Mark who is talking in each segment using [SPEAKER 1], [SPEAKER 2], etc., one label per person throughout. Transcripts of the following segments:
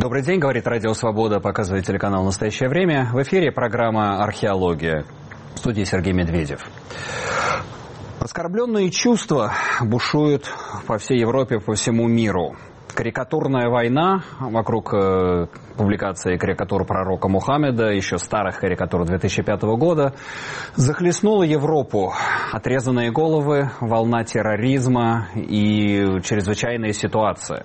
[SPEAKER 1] Добрый день, говорит Радио Свобода, показывает телеканал «Настоящее время». В эфире программа «Археология». В студии Сергей Медведев. Оскорбленные чувства бушуют по всей Европе, по всему миру. Карикатурная война вокруг публикации карикатур пророка Мухаммеда, еще старых карикатур 2005 года, захлестнула Европу. Отрезанные головы, волна терроризма и чрезвычайная ситуация.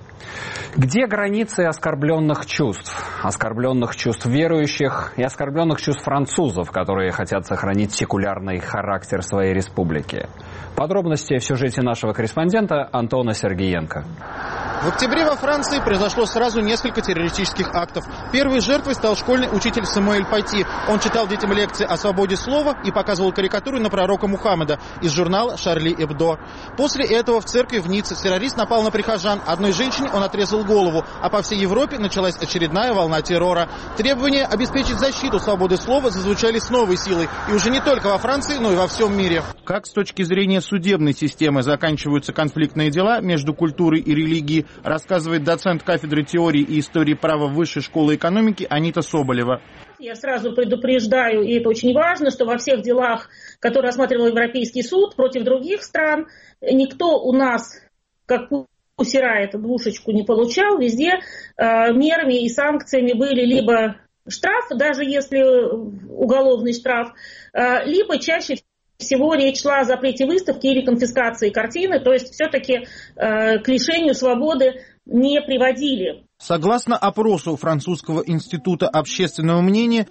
[SPEAKER 1] Где границы оскорбленных чувств? Оскорбленных чувств верующих и оскорбленных чувств французов, которые хотят сохранить секулярный характер своей республики. Подробности в сюжете нашего корреспондента Антона Сергеенко.
[SPEAKER 2] В октябре во Франции произошло сразу несколько террористических актов. Первой жертвой стал школьный учитель Самуэль Пати. Он читал детям лекции о свободе слова и показывал карикатуры на пророка Мухаммеда из журнала «Шарли Эбдо». После этого в церкви в Ницце террорист напал на прихожан. Одной женщине он отрезал голову, а по всей Европе началась очередная волна террора. Требования обеспечить защиту свободы слова зазвучали с новой силой. И уже не только во Франции, но и во всем мире. Как с точки зрения судебной системы заканчиваются конфликтные дела между культурой и религией, рассказывает доцент кафедры теории и истории права Высшей школы экономики Анита Соболева.
[SPEAKER 3] Я сразу предупреждаю, и это очень важно, что во всех делах, которые рассматривал Европейский суд против других стран, никто у нас, как Пусирай, эту двушечку не получал. Везде мерами и санкциями были либо штраф, даже если уголовный штраф, либо чаще всего речь шла о запрете выставки или конфискации картины, то есть все-таки к лишению свободы не приводили.
[SPEAKER 2] Согласно опросу Французского института общественного мнения,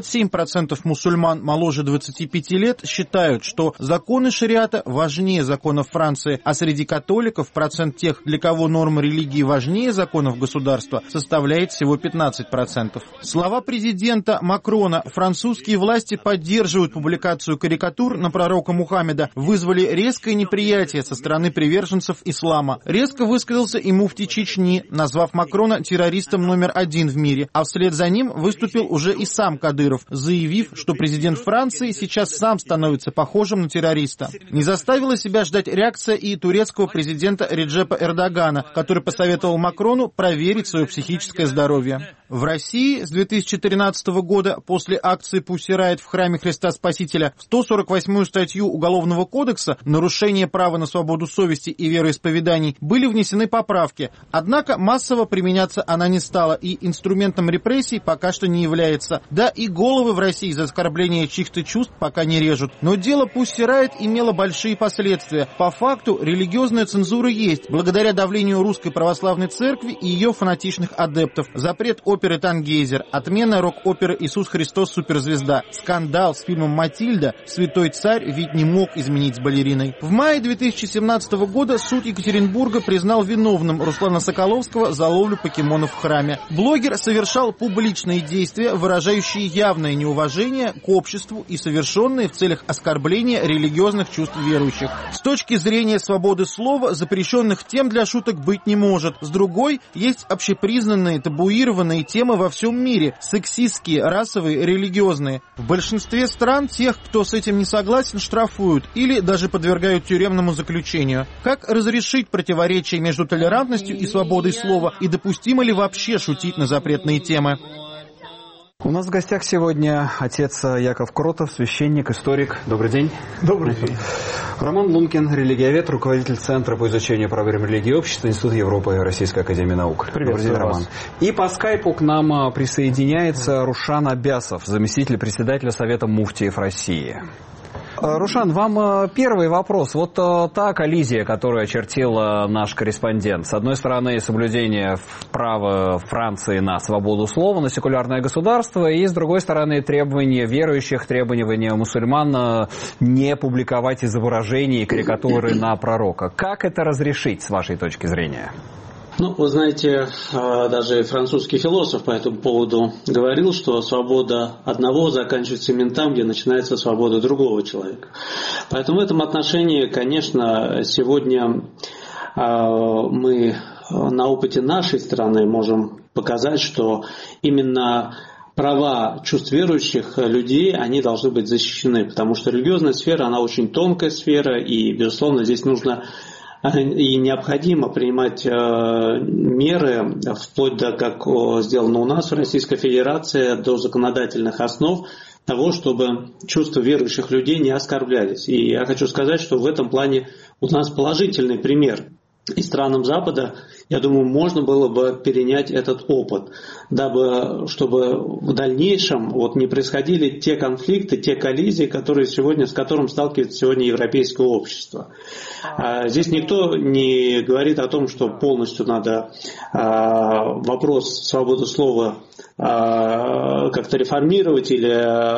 [SPEAKER 2] 57% мусульман моложе 25 лет считают, что законы шариата важнее законов Франции, а среди католиков процент тех, для кого нормы религии важнее законов государства, составляет всего 15%. Слова президента Макрона «французские власти поддерживают публикацию карикатур на пророка Мухаммеда» вызвали резкое неприятие со стороны приверженцев ислама. Резко высказался и муфти Чечни, назвав Макрона террористом номер 1 в мире, а вслед за ним выступил уже и сам Кадыров, заявив, что президент Франции сейчас сам становится похожим на террориста. Не заставила себя ждать реакция и турецкого президента Реджепа Эрдогана, который посоветовал Макрону проверить свое психическое здоровье. В России с 2013 года после акции «Pussy Riot» в храме Христа Спасителя в 148-ю статью Уголовного кодекса «Нарушение права на свободу совести и вероисповеданий» были внесены поправки. Однако массово применяться она не стала и инструментом репрессий пока что не является. Да и головы в России за оскорбление чьих-то чувств пока не режут. Но дело «Pussy Riot» имело большие последствия. По факту религиозная цензура есть, благодаря давлению Русской Православной Церкви и ее фанатичных адептов. Запрет оперы «Тангейзер», отмена рок-оперы «Иисус Христос. Суперзвезда», скандал с фильмом «Матильда», «Святой царь» ведь не мог изменить с балериной. В мае 2017 года суд Екатеринбурга признал виновным Руслана Соколовского за ловлю покемонов в храме. Блогер совершал публичные действия, выражающие явное неуважение к обществу и совершенные в целях оскорбления религиозных чувств верующих. С точки зрения свободы слова запрещенных тем для шуток быть не может. С другой, есть общепризнанные табуированные темы во всем мире, сексистские, расовые, религиозные. В большинстве стран тех, кто с этим не согласен, штрафуют или даже подвергают тюремному заключению. Как разрешить противоречие между толерантностью и свободой слова, и допустимо ли вообще шутить на запретные темы?
[SPEAKER 1] У нас в гостях сегодня отец Яков Кротов, священник, историк. Добрый день.
[SPEAKER 4] Добрый день.
[SPEAKER 1] Роман Лункин, религиовед, руководитель Центра по изучению проблем религии и общества, Институт Европы и Российской академии наук. Добрый день, Роман. И по скайпу к нам присоединяется Рушан Абясов, заместитель председателя Совета муфтиев России. Рушан, вам первый вопрос. Вот та коллизия, которую очертил наш корреспондент. С одной стороны, соблюдение права Франции на свободу слова, на секулярное государство, и с другой стороны, требования верующих, требования мусульман не публиковать изображения и карикатуры на пророка. Как это разрешить, с вашей точки зрения?
[SPEAKER 4] Ну, вы знаете, даже французский философ по этому поводу говорил, что свобода одного заканчивается именно там, где начинается свобода другого человека. Поэтому в этом отношении, конечно, сегодня мы на опыте нашей страны можем показать, что именно права чувств верующих людей, они должны быть защищены, потому что религиозная сфера, она очень тонкая сфера, и, безусловно, здесь нужно и необходимо принимать меры, вплоть до, как сделано у нас в Российской Федерации, до законодательных основ того, чтобы чувства верующих людей не оскорблялись. И я хочу сказать, что в этом плане у нас положительный пример. И странам Запада, я думаю, можно было бы перенять этот опыт, дабы, чтобы в дальнейшем не происходили те конфликты, те коллизии, с которым сталкивается сегодня европейское общество. Здесь никто не говорит о том, что полностью надо вопрос свободы слова как-то реформировать или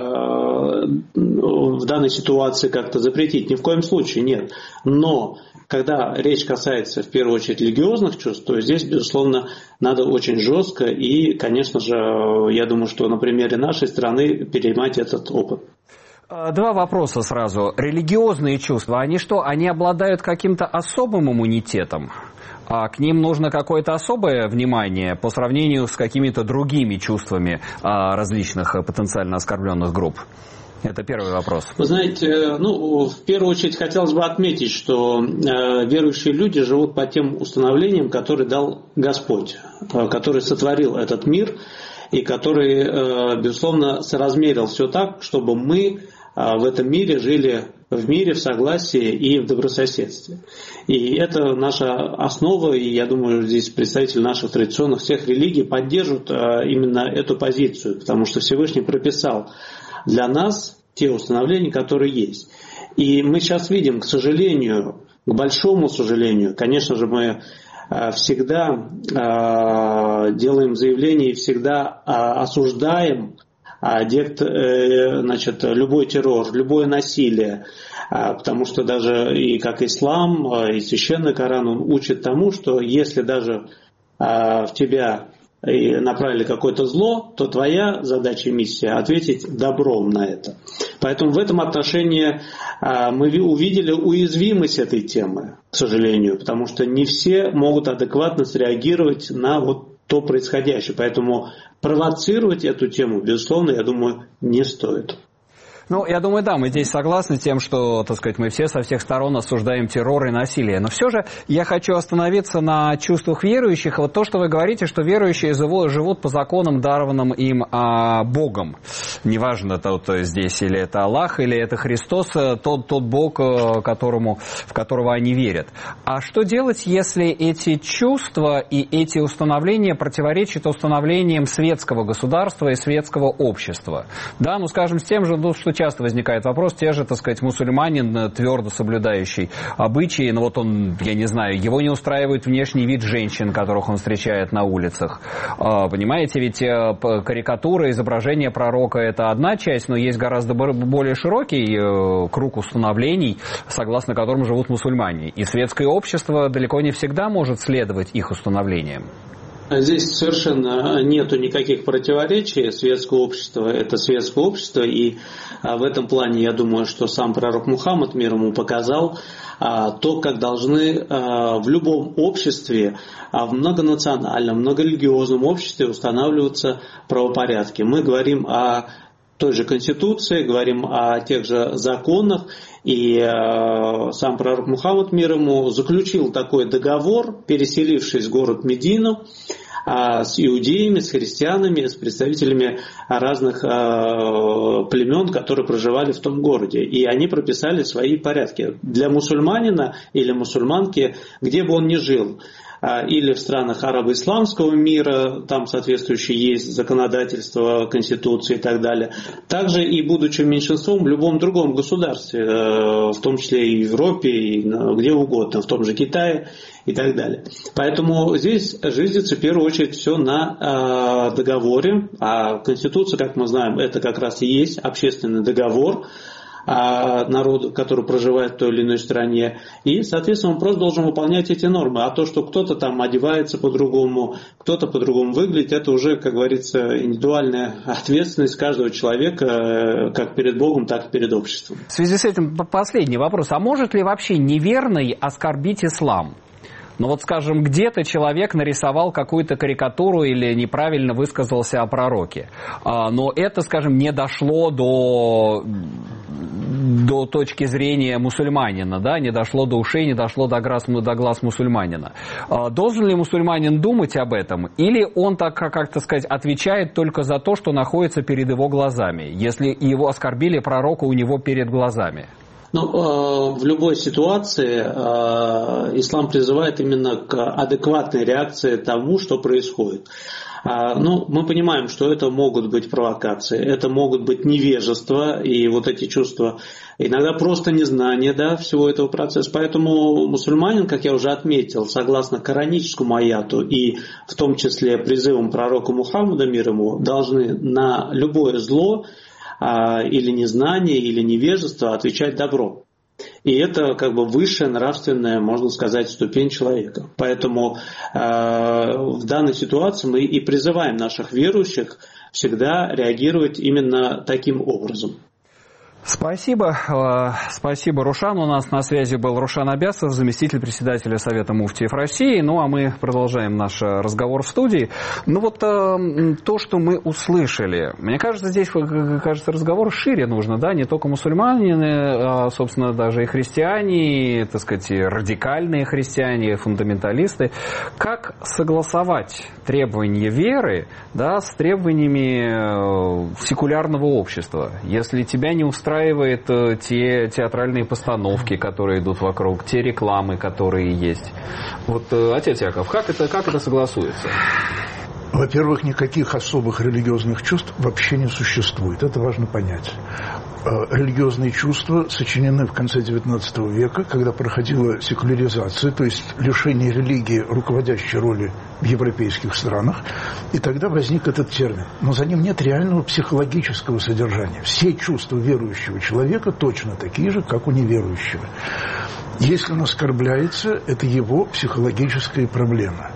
[SPEAKER 4] в данной ситуации как-то запретить. Ни в коем случае нет. Но когда речь касается в первую очередь религиозных чувств, то здесь, безусловно, надо очень жестко и, конечно же, я думаю, что на примере нашей страны перенимать этот опыт.
[SPEAKER 1] Два вопроса сразу. Религиозные чувства, они что, они обладают каким-то особым иммунитетом? А к ним нужно какое-то особое внимание по сравнению с какими-то другими чувствами различных потенциально оскорбленных групп? Это первый вопрос.
[SPEAKER 4] Вы знаете, в первую очередь хотелось бы отметить, что верующие люди живут по тем установлениям, которые дал Господь, который сотворил этот мир и который, безусловно, соразмерил все так, чтобы мы в этом мире жили в мире, в согласии и в добрососедстве. И это наша основа, и я думаю, здесь представители наших традиционных всех религий поддержат именно эту позицию, потому что Всевышний прописал для нас те установления, которые есть. И мы сейчас видим, к сожалению, к большому сожалению, конечно же, мы всегда делаем заявления и всегда осуждаем любой террор, любое насилие, потому что даже и как ислам, и священный Коран, он учит тому, что если даже в тебя и направили какое-то зло, то твоя задача и миссия ответить добром на это. Поэтому в этом отношении мы увидели уязвимость этой темы, к сожалению, потому что не все могут адекватно среагировать на то происходящее. Поэтому провоцировать эту тему, безусловно, я думаю, не стоит.
[SPEAKER 1] Я думаю, да, мы здесь согласны с тем, что, мы все со всех сторон осуждаем террор и насилие. Но все же я хочу остановиться на чувствах верующих. То, что вы говорите, что верующие живут по законам, дарованным им Богом. Неважно, здесь или это Аллах, или это Христос, тот Бог, в которого они верят. А что делать, если эти чувства и эти установления противоречат установлениям светского государства и светского общества? Да, скажем, с тем же, что часто возникает вопрос, те же, мусульманин, твердо соблюдающий обычаи, его не устраивает внешний вид женщин, которых он встречает на улицах. Понимаете, ведь карикатура, изображение пророка – это одна часть, но есть гораздо более широкий круг установлений, согласно которым живут мусульмане. И светское общество далеко не всегда может следовать их установлениям.
[SPEAKER 4] Здесь совершенно нету никаких противоречий. Светское общество – это светское общество, и в этом плане, я думаю, что сам пророк Мухаммад, мир ему, показал то, как должны в любом обществе, в многонациональном, многорелигиозном обществе устанавливаться правопорядки. Мы говорим о той же Конституции, говорим о тех же законах, и сам пророк Мухаммад, мир ему, заключил такой договор, переселившись в город Медину, с иудеями, с христианами, с представителями разных племен, которые проживали в том городе. И они прописали свои порядки. Для мусульманина или мусульманки, где бы он ни жил, или в странах арабо-исламского мира, там соответствующее есть законодательство, конституции и так далее. Также и будучи меньшинством в любом другом государстве, в том числе и в Европе, и где угодно, в том же Китае и так далее. Поэтому здесь жизнится в первую очередь все на договоре, а конституция, как мы знаем, это как раз и есть общественный договор народу, который проживает в той или иной стране. И, соответственно, он просто должен выполнять эти нормы. А то, что кто-то там одевается по-другому, кто-то по-другому выглядит, это уже, как говорится, индивидуальная ответственность каждого человека, как перед Богом, так и перед обществом.
[SPEAKER 1] В связи с этим последний вопрос. А может ли вообще неверный оскорбить ислам? Скажем, где-то человек нарисовал какую-то карикатуру или неправильно высказался о пророке. Но это, скажем, не дошло до до точки зрения мусульманина, да, не дошло до ушей, не дошло до глаз мусульманина. Должен ли мусульманин думать об этом? Или он, так как-то сказать, отвечает только за то, что находится перед его глазами, если его оскорбили пророка у него перед глазами?
[SPEAKER 4] Ну, в любой ситуации ислам призывает именно к адекватной реакции тому, что происходит. Ну, мы понимаем, что это могут быть провокации, это могут быть невежество и вот эти чувства, иногда просто незнание, да, всего этого процесса. Поэтому мусульманин, как я уже отметил, согласно кораническому аяту и в том числе призывам пророка Мухаммада, мир ему, должны на любое зло или незнание, или невежество отвечать добром. И это как бы высшая нравственная, можно сказать, ступень человека. Поэтому в данной ситуации мы и призываем наших верующих всегда реагировать именно таким образом.
[SPEAKER 1] Спасибо. Спасибо, Рушан. У нас на связи был Рушан Абясов, заместитель председателя Совета муфтиев России. Ну, а мы продолжаем наш разговор в студии. Ну, вот то, что мы услышали. Мне кажется, здесь, разговор шире нужно, да, не только мусульмане, а, собственно, даже и христиане, и, так сказать, и радикальные христиане, фундаменталисты. Как согласовать требования веры, да, с требованиями секулярного общества? Если тебя не устраивает те театральные постановки, которые идут вокруг, те рекламы, которые есть. Вот, отец Яков, как это согласуется?
[SPEAKER 5] Во-первых, никаких особых религиозных чувств вообще не существует. Это важно понять. Религиозные чувства сочинены в конце XIX века, когда проходила секуляризация, то есть лишение религии руководящей роли в европейских странах. И тогда возник этот термин. Но за ним нет реального психологического содержания. Все чувства верующего человека точно такие же, как у неверующего. Если он оскорбляется, это его психологическая проблема.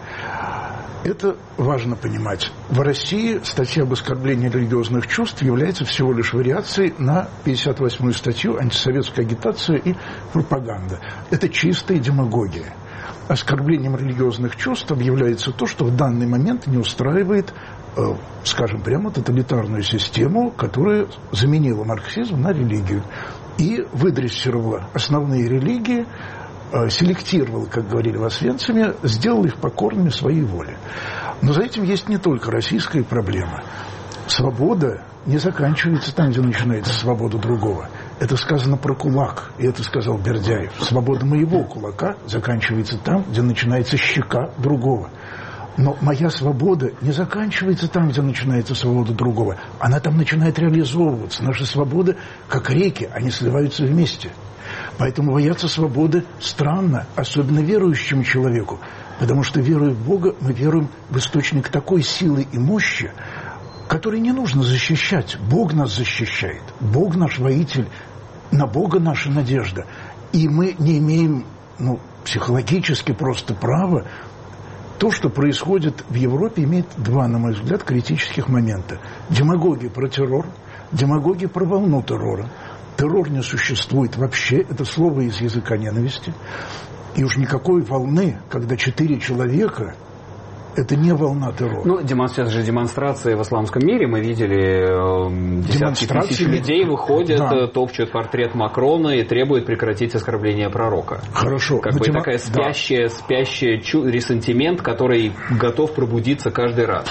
[SPEAKER 5] Это важно понимать. В России статья об оскорблении религиозных чувств является всего лишь вариацией на 58-ю статью «Антисоветская агитация и пропаганда». Это чистая демагогия. Оскорблением религиозных чувств объявляется то, что в данный момент не устраивает, скажем прямо, тоталитарную систему, которая заменила марксизм на религию и выдрессировала основные религии, селектировал, как говорили в Освенциме, сделал их покорными своей воле. Но за этим есть не только российская проблема. Свобода не заканчивается там, где начинается свобода другого. Это сказано про кулак, и это сказал Бердяев. Свобода моего кулака заканчивается там, где начинается щека другого. Но моя свобода не заканчивается там, где начинается свобода другого. Она там начинает реализовываться. Наши свободы, как реки, они сливаются вместе. Поэтому бояться свободы странно, особенно верующему человеку. Потому что, веруя в Бога, мы веруем в источник такой силы и мощи, который не нужно защищать. Бог нас защищает. Бог наш воитель. На Бога наша надежда. И мы не имеем, психологически просто права. То, что происходит в Европе, имеет два, на мой взгляд, критических момента. Демагогия про террор, демагогия про волну террора. Террор не существует вообще, это слово из языка ненависти. И уж никакой волны, когда 4 человека, это не волна террора.
[SPEAKER 1] Сейчас же демонстрации в исламском мире, мы видели, десятки тысяч людей выходят, топчут портрет Макрона и требуют прекратить оскорбление пророка.
[SPEAKER 5] Хорошо.
[SPEAKER 1] Такая спящий ресентимент, который готов пробудиться каждый раз.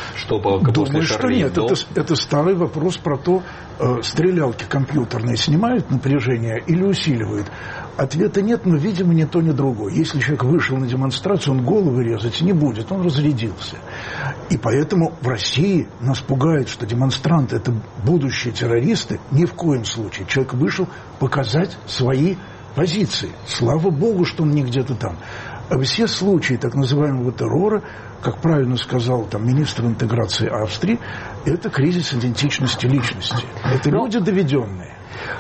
[SPEAKER 5] Думаю, что нет. Это старый вопрос про то, стрелялки компьютерные снимают напряжение или усиливают. Ответа нет, но, видимо, ни то, ни другое. Если человек вышел на демонстрацию, он головы резать не будет, он разрядился. И поэтому в России нас пугает, что демонстранты – это будущие террористы. Ни в коем случае. Человек вышел показать свои позиции. Слава Богу, что он не где-то там. А все случаи так называемого террора, как правильно сказал министр интеграции Австрии, это кризис идентичности личности. Это люди доведенные.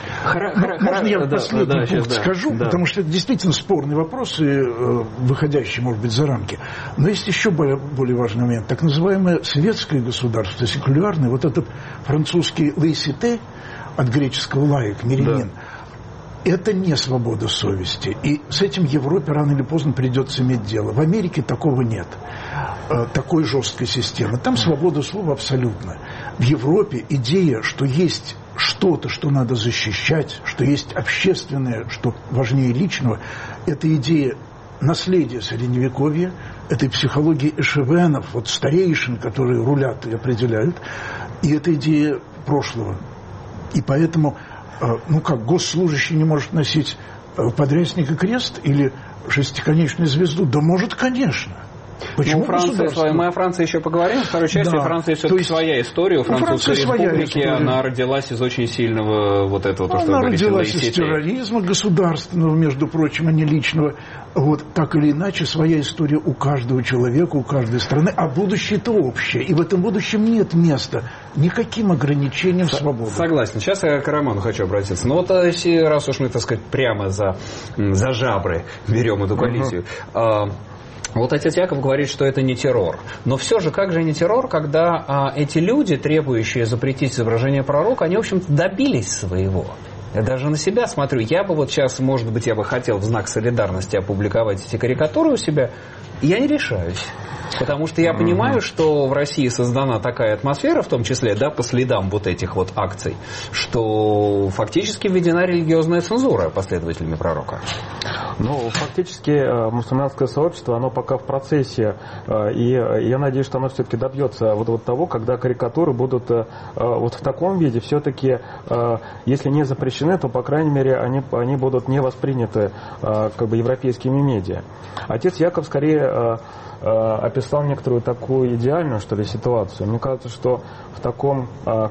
[SPEAKER 5] Можно я последний пункт скажу, потому что это действительно спорный вопрос, и выходящий, может быть, за рамки. Но есть еще более важный момент. Так называемое светское государство, секулярное, вот этот французский «laïcité», от греческого «лаик», «мирянин», Это не свобода совести. И с этим Европе рано или поздно придется иметь дело. В Америке такого нет. Такой жесткой системы. Там свобода слова абсолютно. В Европе идея, что есть что-то, что надо защищать, что есть общественное, что важнее личного, это идея наследия Средневековья, этой психологии эшевенов, вот старейшин, которые рулят и определяют, и это идея прошлого. И поэтому, госслужащий не может носить подрясник и крест или шестиконечную звезду? Да может, конечно.
[SPEAKER 1] Почему мы о Франции еще поговорим. В второй части Франции все-таки своя история. У Французской республики она родилась из очень сильного вот этого, то, что вы говорите,
[SPEAKER 5] родилась из терроризма государственного, между прочим, а не личного. Вот так или иначе, своя история у каждого человека, у каждой страны, а будущее-то общее. И в этом будущем нет места никаким ограничениям свободы.
[SPEAKER 1] Согласен. Сейчас я к Роману хочу обратиться. Но вот раз уж мы, так сказать, прямо за жабры берем эту коллизию. Вот отец Яков говорит, что это не террор. Но все же, как же не террор, когда эти люди, требующие запретить изображение пророка, они, в общем-то, добились своего. Я даже на себя смотрю. Я бы вот сейчас, может быть, я бы хотел в знак солидарности опубликовать эти карикатуры у себя. И я не решаюсь. Потому что я понимаю, что в России создана такая атмосфера, в том числе, по следам вот этих вот акций, что фактически введена религиозная цензура последователями пророка.
[SPEAKER 6] Фактически мусульманское сообщество, оно пока в процессе, и я надеюсь, что оно все-таки добьется вот того, когда карикатуры будут вот в таком виде, все-таки, если не запрещены, то, по крайней мере, они будут не восприняты европейскими медиа. Отец Яков скорее описал некоторую такую идеальную, что ли, ситуацию. Мне кажется, что в таком,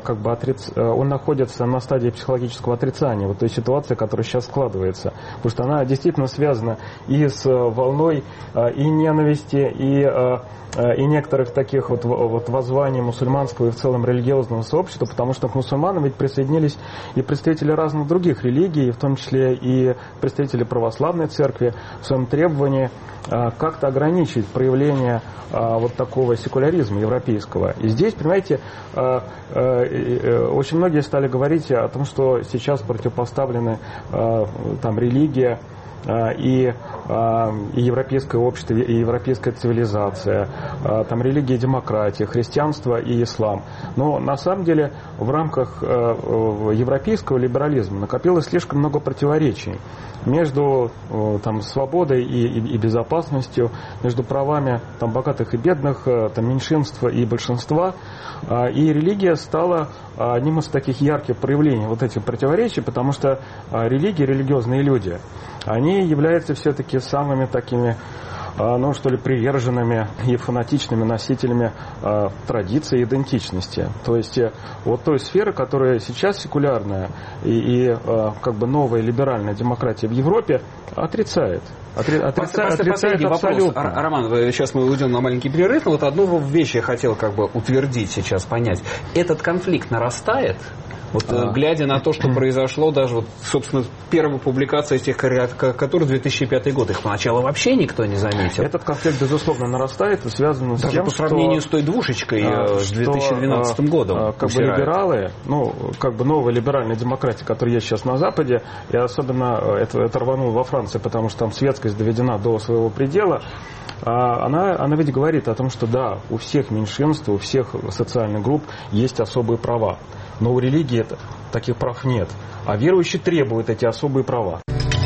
[SPEAKER 6] он находится на стадии психологического отрицания вот той ситуации, которая сейчас складывается. Потому что она действительно связана и с волной и ненависти, и некоторых таких вот воззваний мусульманского и в целом религиозного сообщества, потому что к мусульманам ведь присоединились и представители разных других религий, в том числе и представители православной церкви в своем требовании как-то ограничить проявление вот такого секуляризма европейского. И здесь, понимаете, очень многие стали говорить о том, что сейчас противопоставлены религия и европейское общество, и европейская цивилизация, религия и демократия, христианство и ислам. Но на самом деле в рамках европейского либерализма накопилось слишком много противоречий между свободой и безопасностью, между правами богатых и бедных, меньшинства и большинства. И религия стала одним из таких ярких проявлений вот этих противоречий, потому что религии, религиозные люди, они являются все-таки самыми такими, приверженными и фанатичными носителями традиции и идентичности. То есть вот той сферы, которая сейчас секулярная и новая либеральная демократия в Европе отрицает. Отрицает абсолютно.
[SPEAKER 1] Вопрос. Роман, сейчас мы уйдем на маленький перерыв, но вот одну вещь я хотел утвердить сейчас, понять. Этот конфликт нарастает? Глядя на то, что произошло, даже собственно, первая публикация этих карикатур 2005 год, их поначалу вообще никто не заметил.
[SPEAKER 6] Этот конфликт, безусловно, нарастает и связан с тем,
[SPEAKER 1] по сравнению с той двушечкой с 2012 годом.
[SPEAKER 6] Либералы, новая либеральная демократия, которая есть сейчас на Западе, и особенно это рвануло во Франции, потому что там светскость доведена до своего предела, она ведь говорит о том, что да, у всех меньшинств, у всех социальных групп есть особые права. Но у религии таких прав нет. А верующие требуют эти особые права.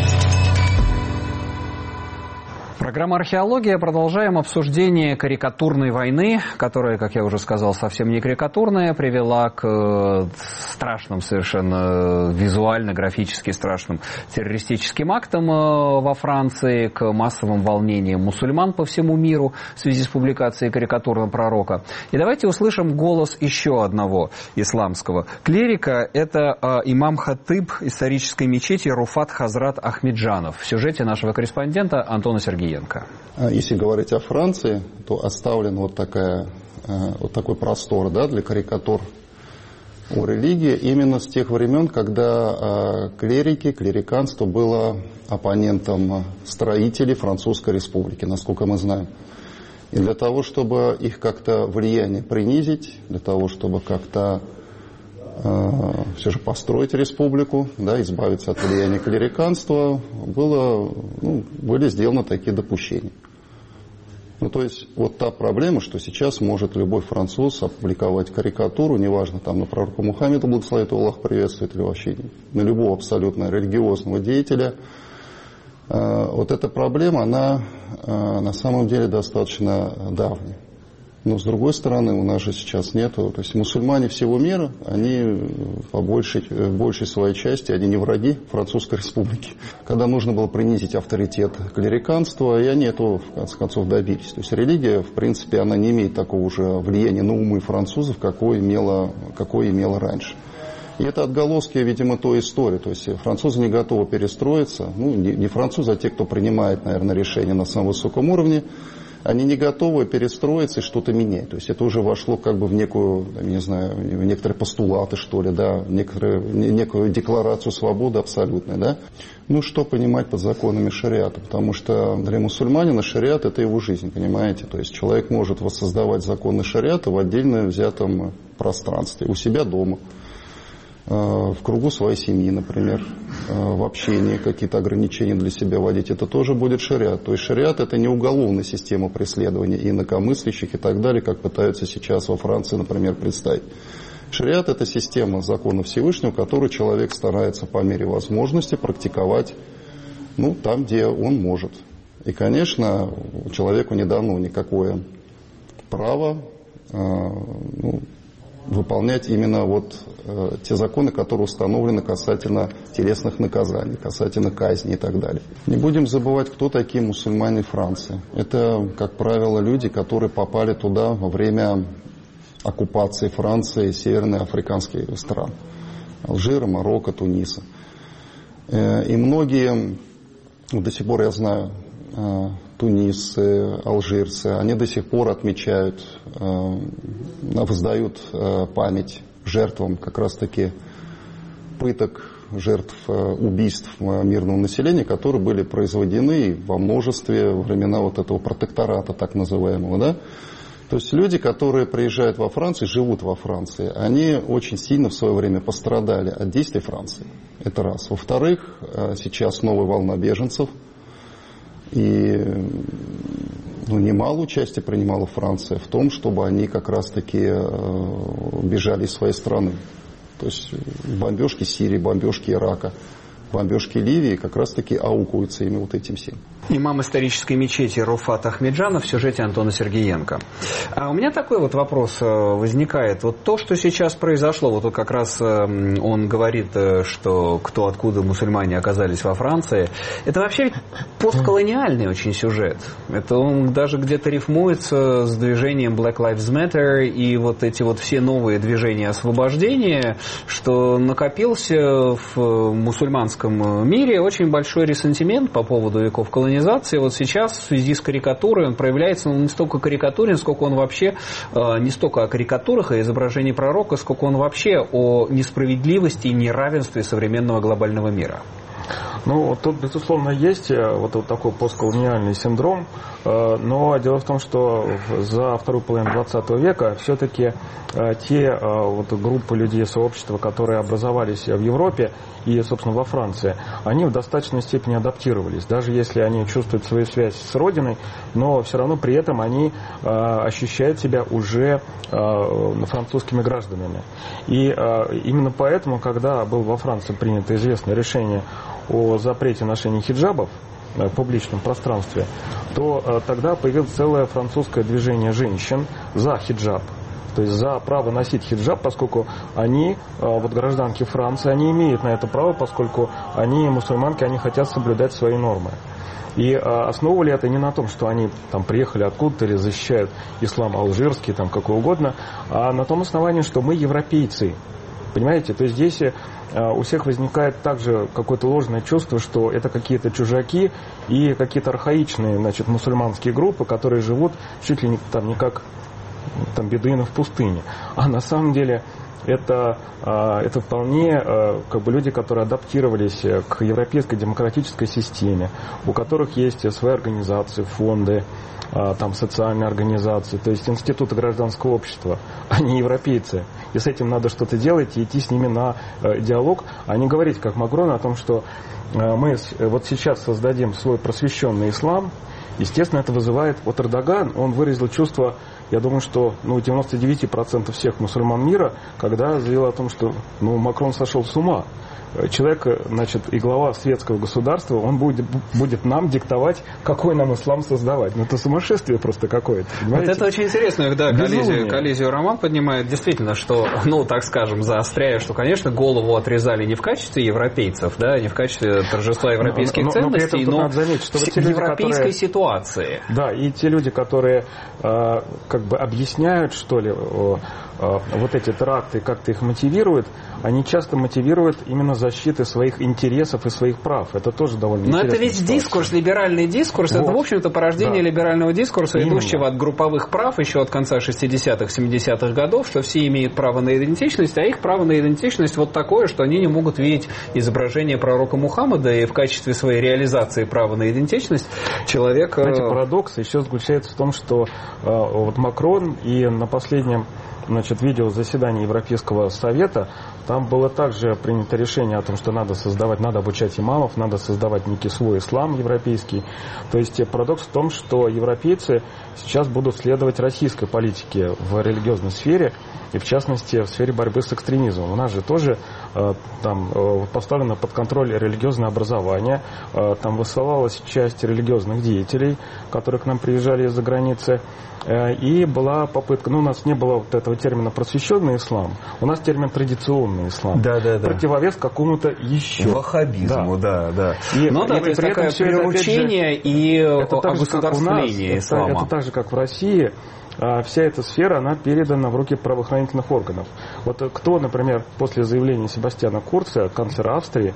[SPEAKER 1] Программа «Археология». Продолжаем обсуждение карикатурной войны, которая, как я уже сказал, совсем не карикатурная, привела к страшным совершенно визуально, графически страшным террористическим актам во Франции, к массовым волнениям мусульман по всему миру в связи с публикацией карикатурного пророка. И давайте услышим голос еще одного исламского клирика. Это имам хатыб исторической мечети Руфат Хазрат Ахмеджанов в сюжете нашего корреспондента Антона Сергеенко.
[SPEAKER 7] Если говорить о Франции, то оставлен вот такой простор для карикатур о религии именно с тех времен, когда клериканство было оппонентом строителей Французской республики, насколько мы знаем. И для того, чтобы их как-то влияние принизить, для того, чтобы как-то все же построить республику, да, избавиться от влияния клириканства, были сделаны такие допущения. То есть вот та проблема, что сейчас может любой француз опубликовать карикатуру, неважно, там на пророка Мухаммеда, благословит Аллах, приветствует, или вообще на любого абсолютно религиозного деятеля. Вот эта проблема, она на самом деле достаточно давняя. Но с другой стороны, у нас же сейчас нету, то есть мусульмане всего мира, они в большей своей части, они не враги Французской Республики. Когда нужно было принизить авторитет клириканства, и они этого в конце концов добились. То есть религия, в принципе, она не имеет такого же влияния на умы французов, какое имела раньше. И это отголоски, видимо, той истории. То есть французы не готовы перестроиться, не французы, а те, кто принимает, наверное, решения на самом высоком уровне, они не готовы перестроиться и что-то менять. То есть это уже вошло как бы в некую, не знаю, в некоторые постулаты, что ли, да, некую декларацию свободы абсолютной, да. Что понимать под законами шариата? Потому что для мусульманина шариат – это его жизнь, понимаете? То есть человек может воссоздавать законы шариата в отдельно взятом пространстве, у себя дома, в кругу своей семьи, например, в общении какие-то ограничения для себя вводить, это тоже будет шариат. То есть шариат – это не уголовная система преследования инакомыслящих и так далее, как пытаются сейчас во Франции, например, представить. Шариат – это система закона Всевышнего, которую человек старается по мере возможности практиковать там, где он может. И, конечно, человеку не дано никакое право выполнять именно те законы, которые установлены касательно телесных наказаний, касательно казни и так далее. Не будем забывать, кто такие мусульмане Франции. Это, как правило, люди, которые попали туда во время оккупации Франции северноафриканских стран. Алжира, Марокко, Туниса. И многие, до сих пор я знаю, тунисцы, алжирцы, они до сих пор отмечают, воздают память жертвам как раз-таки пыток, жертв убийств мирного населения, которые были произведены во множестве во времена этого протектората так называемого, да. То есть люди, которые приезжают во Францию, живут во Франции, они очень сильно в свое время пострадали от действий Франции. Это раз. Во-вторых, сейчас новая волна беженцев. И немало участия принимала Франция в том, чтобы они как раз-таки бежали из своей страны. То есть бомбежки Сирии, бомбежки Ирака, бомбежки Ливии как раз-таки аукаются именно этим всем.
[SPEAKER 1] Имам исторической мечети Руфат Ахмеджанов в сюжете Антона Сергеенко. А у меня такой вопрос возникает. То, что сейчас произошло, как раз он говорит, что кто откуда мусульмане оказались во Франции, это вообще постколониальный очень сюжет. Это он даже где-то рифмуется с движением Black Lives Matter и эти все новые движения освобождения, что накопился в мусульманском мире очень большой ресентимент по поводу веков колонизации. Сейчас в связи с карикатурой он проявляется не столько карикатурен, сколько он вообще не столько о карикатурах и изображении пророка, сколько он вообще о несправедливости и неравенстве современного глобального мира.
[SPEAKER 6] Тут, безусловно, есть такой постколониальный синдром, но дело в том, что за вторую половину 20 века все-таки те группы людей, сообщества, которые образовались в Европе и, собственно, во Франции, они в достаточной степени адаптировались, даже если они чувствуют свою связь с Родиной, но все равно при этом они ощущают себя уже французскими гражданами. И именно поэтому, когда было во Франции принято известное решение о запрете ношения хиджабов в публичном пространстве, то тогда появилось целое французское движение женщин за хиджаб. То есть за право носить хиджаб, поскольку они, гражданки Франции, они имеют на это право, поскольку они мусульманки, они хотят соблюдать свои нормы. И основывали это не на том, что они приехали откуда-то или защищают ислам алжирский, какой угодно, а на том основании, что мы европейцы. Понимаете? То есть здесь у всех возникает также какое-то ложное чувство, что это какие-то чужаки и какие-то архаичные, мусульманские группы, которые живут чуть ли не как там, бедуинов в пустыне. А на самом деле это вполне как бы люди, которые адаптировались к европейской демократической системе, у которых есть свои организации, фонды, там социальные организации, то есть институты гражданского общества, а не европейцы. И с этим надо что-то делать и идти с ними на диалог, а не говорить, как Макрон, о том, что мы вот сейчас создадим свой просвещенный ислам. Естественно, это вызывает... Вот Эрдоган, он выразил чувство, я думаю, что 99% всех мусульман мира, когда заявил о том, что Макрон сошел с ума. Человек, значит, и глава светского государства, он будет нам диктовать, какой нам ислам создавать. Это сумасшествие просто какое-то.
[SPEAKER 1] Вот это очень интересно, да, коллизию Роман поднимает. Действительно, что, так скажем, заостряя, что, конечно, голову отрезали не в качестве европейцев, да, не в качестве торжества европейских ценностей, но заметить, что в европейской ситуации.
[SPEAKER 6] Да, и те люди, которые как бы объясняют, что ли, вот эти теракты, как-то их мотивируют, они часто мотивируют именно защитой своих интересов и своих прав. Это тоже довольно интересно.
[SPEAKER 1] Но это ведь дискурс, либеральный дискурс, это, в общем-то, порождение либерального дискурса, идущего от групповых прав еще от конца 60-х, 70-х годов, что все имеют право на идентичность, а их право на идентичность вот такое, что они не могут видеть изображение пророка Мухаммада, и в качестве своей реализации права на идентичность человек...
[SPEAKER 6] Знаете, парадокс еще заключается в том, что вот Макрон и на последнем видео заседания Европейского совета, там было также принято решение о том, что надо обучать имамов, надо создавать некий свой ислам европейский. То есть парадокс в том, что европейцы сейчас будут следовать российской политике в религиозной сфере, и в частности в сфере борьбы с экстремизмом. У нас же тоже там поставлено под контроль религиозное образование, там высылалась часть религиозных деятелей, которые к нам приезжали из-за границы, и была попытка, у нас не было вот этого термина просвещенный ислам, у нас термин традиционный ислам, противовес какому-то еще
[SPEAKER 1] ваххабизму, да. То есть такое приручение и огосударствление ислама.
[SPEAKER 6] Это так же, как в России. Вся эта сфера, она передана в руки правоохранительных органов. Вот кто, например, после заявления Себастьяна Курца, канцлера Австрии,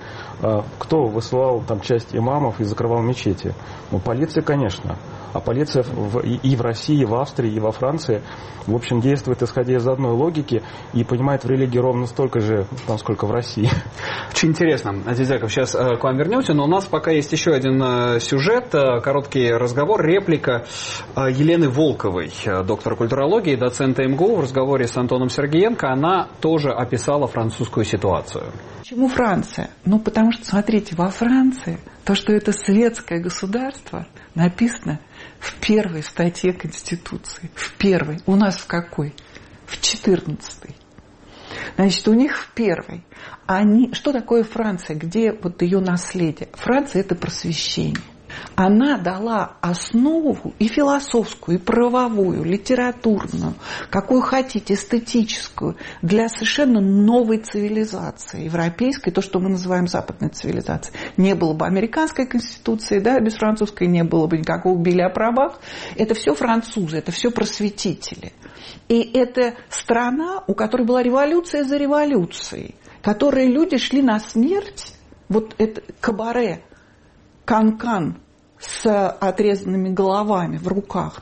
[SPEAKER 6] кто высылал там часть имамов и закрывал мечети? Полиция, конечно. А полиция и в России, и в Австрии, и во Франции, в общем, действует исходя из одной логики и понимает в религии ровно столько же, сколько в России.
[SPEAKER 1] Очень интересно. Азиз Яковлевич, сейчас к вам вернемся, но у нас пока есть еще один сюжет, короткий разговор, реплика Елены Волковой, доктора культурологии, доцента МГУ. В разговоре с Антоном Сергеенко она тоже описала французскую ситуацию.
[SPEAKER 8] Почему Франция? Потому что, смотрите, во Франции то, что это светское государство, написано в первой статье Конституции. В первой. У нас в какой? В 14-й. Значит, у них в первой. Что такое Франция? Где вот ее наследие? Франция – это просвещение. Она дала основу и философскую, и правовую, литературную, какую хотите, эстетическую, для совершенно новой цивилизации, европейской, то, что мы называем западной цивилизацией. Не было бы американской конституции, без французской не было бы никакого Билля о правах. Это все французы, это все просветители. И это страна, у которой была революция за революцией, которые люди шли на смерть, вот это кабаре, канкан с отрезанными головами в руках,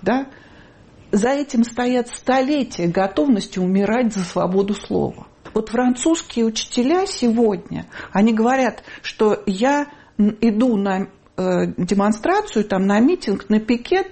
[SPEAKER 8] за этим стоят столетия готовности умирать за свободу слова. Вот французские учителя сегодня, они говорят, что я иду на демонстрацию, на митинг, на пикет,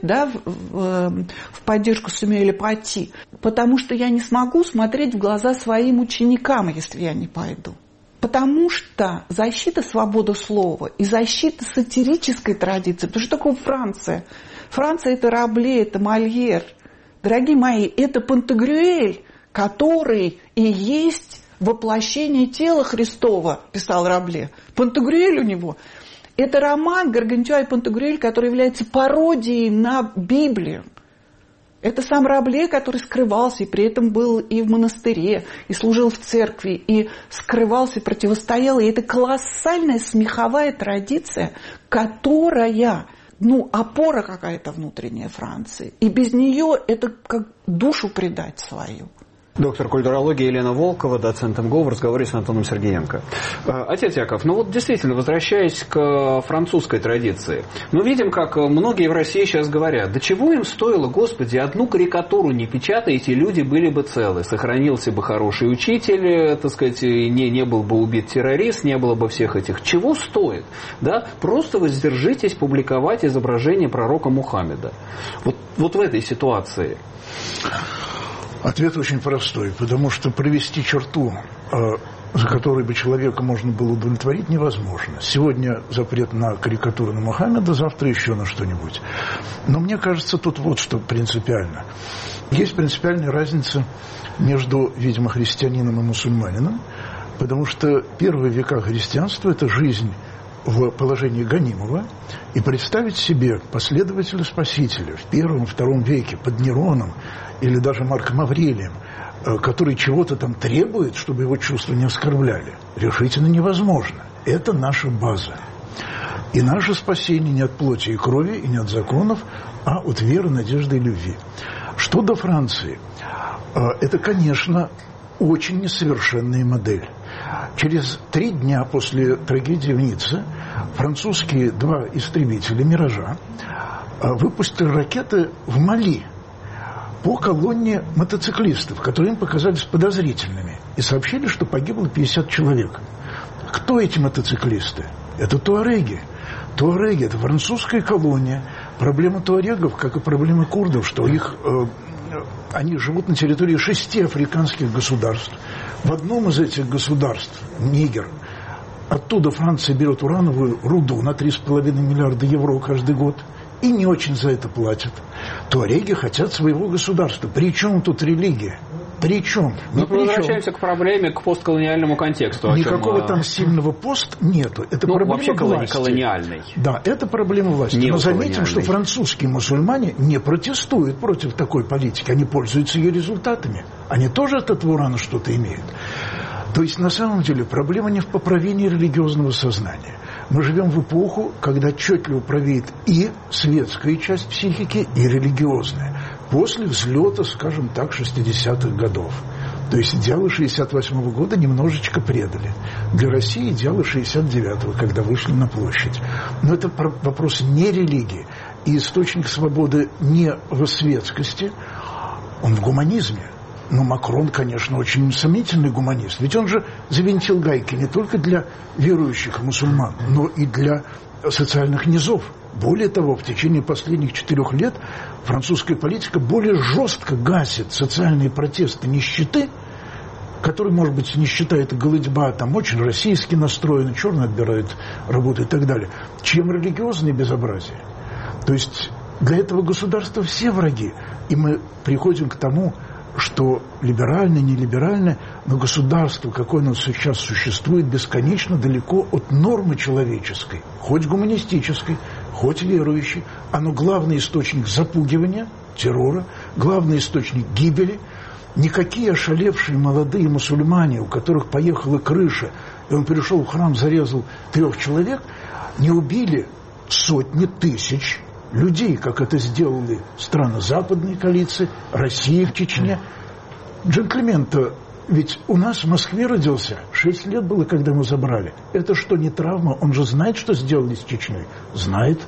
[SPEAKER 8] в поддержку Сэмюэля Пати, потому что я не смогу смотреть в глаза своим ученикам, если я не пойду. Потому что защита свободы слова и защита сатирической традиции, потому что такое Франция? Франция – это Рабле, это Мольер. Дорогие мои, это Пантагрюэль, который и есть воплощение тела Христова, писал Рабле. Пантагрюэль у него. Это роман Гаргантюа и Пантагрюэль, который является пародией на Библию. Это сам Рабле, который скрывался, и при этом был и в монастыре, и служил в церкви, и скрывался, противостоял. И это колоссальная смеховая традиция, которая, опора какая-то внутренняя Франции. И без нее это как душу предать свою.
[SPEAKER 1] Доктор культурологии Елена Волкова, доцент МГУ, в разговоре с Антоном Сергеенко. Отец Яков, ну вот действительно, возвращаясь к французской традиции, мы видим, как многие в России сейчас говорят, да чего им стоило, Господи, одну карикатуру не печатаете, люди были бы целы, сохранился бы хороший учитель, так сказать, не был бы убит террорист, не было бы всех этих. Чего стоит? Да? Просто воздержитесь публиковать изображение пророка Мухаммеда. Вот в этой ситуации.
[SPEAKER 5] Ответ очень простой, потому что провести черту, за которой бы человека можно было удовлетворить, невозможно. Сегодня запрет на карикатуру на Мухаммеда, завтра еще на что-нибудь. Но мне кажется, тут вот что принципиально. Есть принципиальная разница между, видимо, христианином и мусульманином, потому что первые века христианства – это жизнь в положении гонимого, и представить себе последователя Спасителя в первом-втором веке под Нероном или даже Марком Аврелием, который чего-то там требует, чтобы его чувства не оскорбляли, решительно невозможно. Это наша база. И наше спасение не от плоти и крови, и не от законов, а от веры, надежды и любви. Что до Франции, это, конечно, очень несовершенная модель. Через 3 дня после трагедии в Ницце французские 2 истребителя «Миража» выпустили ракеты в Мали по колонне мотоциклистов, которые им показались подозрительными, и сообщили, что погибло 50 человек. Кто эти мотоциклисты? Это туареги. Туареги – это французская колония. Проблема туарегов, как и проблема курдов, что они живут на территории 6 африканских государств. В одном из этих государств, Нигер, оттуда Франция берет урановую руду на 3,5 миллиарда евро каждый год и не очень за это платят. Туареги хотят своего государства. При чем тут религия? При чем?
[SPEAKER 1] Мы возвращаемся к проблеме, к постколониальному контексту.
[SPEAKER 5] Никакого там сильного пост нету. Это проблема
[SPEAKER 1] вообще
[SPEAKER 5] власти.
[SPEAKER 1] Колониальной.
[SPEAKER 5] Да, это проблема власти. Но заметим, что французские мусульмане не протестуют против такой политики. Они пользуются ее результатами. Они тоже от этого урана что-то имеют. То есть, на самом деле, проблема не в поправлении религиозного сознания. Мы живем в эпоху, когда отчетливо правеет и светская часть психики, и религиозная. После взлета, скажем так, 60-х годов. То есть идеалы 68-го года немножечко предали. Для России идеалы 69-го, когда вышли на площадь. Но это вопрос не религии. И источник свободы не в светскости, он в гуманизме. Но Макрон, конечно, очень сомнительный гуманист. Ведь он же завинтил гайки не только для верующих мусульман, но и для социальных низов. Более того, в течение последних 4 лет французская политика более жестко гасит социальные протесты нищеты, которые, может быть, нищета – это голодьба, там очень российски настроены, черно отбирают работу и так далее, чем религиозные безобразия. То есть для этого государства все враги. И мы приходим к тому, что либеральное, не либеральное, но государство, какое оно сейчас существует, бесконечно далеко от нормы человеческой, хоть гуманистической, хоть верующей. Оно главный источник запугивания, террора, главный источник гибели. Никакие ошалевшие молодые мусульмане, у которых поехала крыша, и он пришел в храм, зарезал 3 человек, не убили сотни тысяч людей, как это сделали страны западной коалиции, Россия в Чечне. Джентльмен-то ведь у нас в Москве родился, 6 лет было, когда мы забрали. Это что, не травма? Он же знает, что сделали с Чечней? Знает.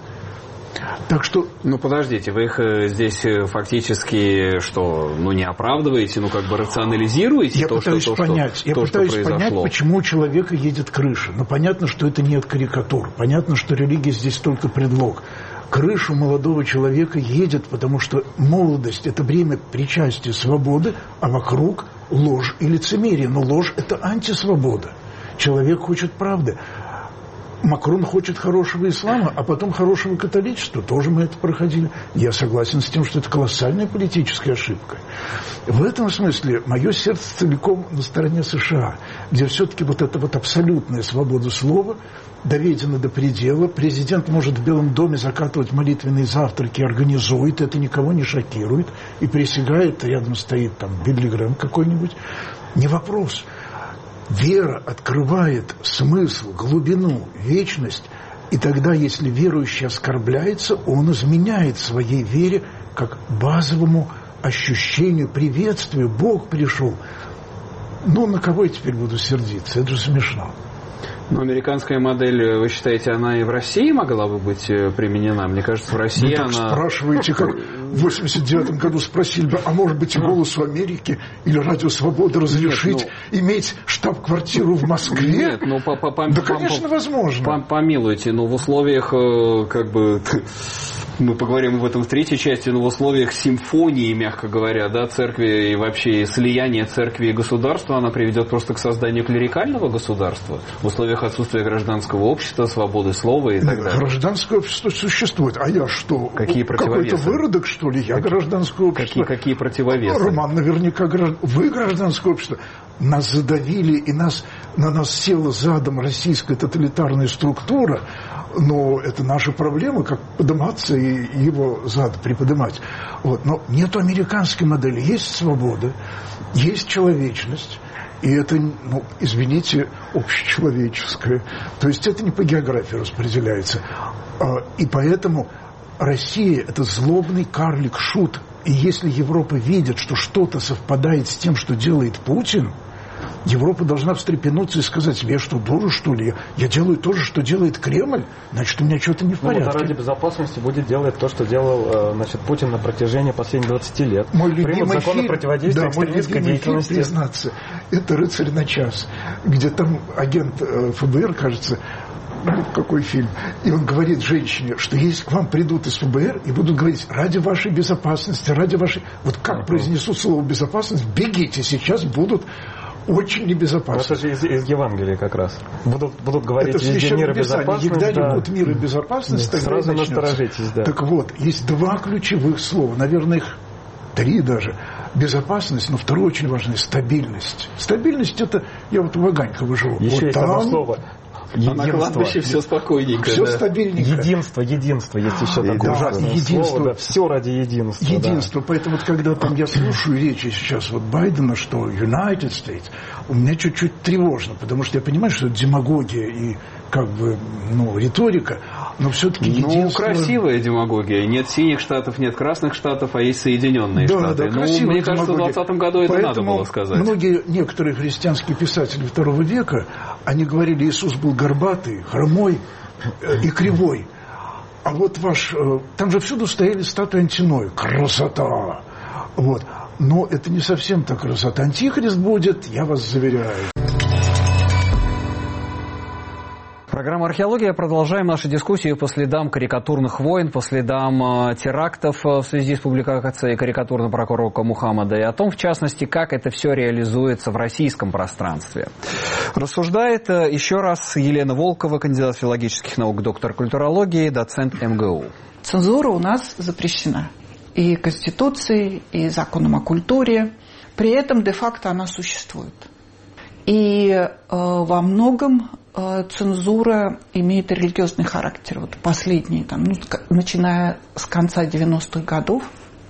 [SPEAKER 5] Так что...
[SPEAKER 1] Ну, подождите, вы их здесь фактически, что, не оправдываете, как бы рационализируете
[SPEAKER 5] я пытаюсь понять, почему у человека едет крыша. Но понятно, что это не от карикатур. Понятно, что религия здесь только предлог. Крышу молодого человека едет, потому что молодость – это время причастия, свободы, а вокруг ложь и лицемерие. Но ложь – это антисвобода. Человек хочет правды. Макрон хочет хорошего ислама, а потом хорошего католичества. Тоже мы это проходили. Я согласен с тем, что это колоссальная политическая ошибка. В этом смысле мое сердце целиком на стороне США, где все-таки вот эта вот абсолютная свобода слова доведена до предела. Президент может в Белом доме закатывать молитвенные завтраки, организует, это никого не шокирует. И присягает, рядом стоит там Билли Грэм какой-нибудь. Не вопрос. Вера открывает смысл, глубину, вечность. И тогда, если верующий оскорбляется, он изменяет своей вере как базовому ощущение приветствия, Бог пришел. Ну, на кого я теперь буду сердиться? Это же смешно.
[SPEAKER 1] Но американская модель, вы считаете, она и в России могла бы быть применена? Мне кажется, в России
[SPEAKER 5] вы
[SPEAKER 1] она...
[SPEAKER 5] спрашиваете, как в 89-м году спросили бы, а может быть, «Голосу Америки» или «Радио Свобода» разрешить иметь штаб-квартиру в Москве?
[SPEAKER 1] Нет, ну,
[SPEAKER 5] да, конечно, возможно.
[SPEAKER 1] Помилуйте, но в условиях, как бы... Мы поговорим об этом в третьей части, но в условиях симфонии, мягко говоря, да, церкви и вообще слияния церкви и государства, она приведет просто к созданию клерикального государства в условиях отсутствия гражданского общества, свободы слова и так далее.
[SPEAKER 5] Гражданское общество существует. А я что?
[SPEAKER 1] Какие противовесы?
[SPEAKER 5] Какой-то выродок, что ли? Я гражданское общество.
[SPEAKER 1] Какие противовесы?
[SPEAKER 5] Роман, наверняка вы гражданское общество. Нас задавили, и на нас села задом российская тоталитарная структура. Но это наша проблема, как подниматься и его зад приподнимать. Вот. Но нет американской модели. Есть свобода, есть человечность. И это, ну, извините, общечеловеческое. То есть это не по географии распределяется. И поэтому Россия – это злобный карлик, шут. И если Европа видит, что что-то совпадает с тем, что делает Путин, Европа должна встрепенуться и сказать себе, я что, дура, что ли? Я делаю то же, что делает Кремль? Значит, у меня что-то не в порядке.
[SPEAKER 6] Ну, ради безопасности будет делать то, что делал, значит, Путин на протяжении последних 20 лет.
[SPEAKER 5] Мой любимый
[SPEAKER 6] закон о противодействии экстремистской деятельности.
[SPEAKER 5] Фильм, признаться, это «Рыцарь на час», где там агент ФБР, кажется, ну, какой фильм, и он говорит женщине, что если к вам придут из ФБР и будут говорить, ради вашей безопасности, ради вашей... Вот как произнесут слово «безопасность», бегите, сейчас будут... очень небезопасно.
[SPEAKER 6] Это же из Евангелия как раз. Будут говорить везде мир и безопасность.
[SPEAKER 5] Когда-нибудь мир и безопасность,
[SPEAKER 6] тогда сразу насторожитесь. Да.
[SPEAKER 5] Так вот, есть два ключевых слова, наверное, их 3 даже. Безопасность, но второе очень важное – стабильность. Стабильность – это, я вот в Ваганьково живу.
[SPEAKER 6] Еще
[SPEAKER 5] вот
[SPEAKER 6] есть
[SPEAKER 5] там...
[SPEAKER 6] одно слово.
[SPEAKER 1] А на кладбище все спокойненько.
[SPEAKER 5] Все
[SPEAKER 1] да.
[SPEAKER 5] стабильненько.
[SPEAKER 6] Единство есть еще такое ужасное слово. Да, все ради единства.
[SPEAKER 5] Единство. Да. Поэтому вот, когда там я слушаю речи сейчас вот Байдена, что United States, у меня чуть-чуть тревожно, потому что я понимаю, что это демагогия и как бы, ну, риторика, но все-таки единство...
[SPEAKER 1] Ну, красивая демагогия. Нет синих штатов, нет красных штатов, а есть Соединенные Штаты.
[SPEAKER 5] Да, красивая
[SPEAKER 1] мне кажется, в 2020 году это надо было сказать.
[SPEAKER 5] Некоторые христианские писатели II века, они говорили, Иисус был горбатый, хромой и кривой. А вот там же всюду стояли статуи Антиной. Красота! Вот. Но это не совсем так красота. Антихрист будет, я вас заверяю.
[SPEAKER 1] Программа «Археология». Продолжаем нашу дискуссию по следам карикатурных войн, по следам терактов в связи с публикацией карикатурного пророка Мухаммада и о том, в частности, как это все реализуется в российском пространстве. Рассуждает еще раз Елена Волкова, кандидат филологических наук, доктор культурологии, доцент МГУ.
[SPEAKER 8] Цензура у нас запрещена и Конституцией, и законом о культуре. При этом де-факто она существует. И во многом цензура имеет религиозный характер. Вот последние, начиная с конца 90-х годов,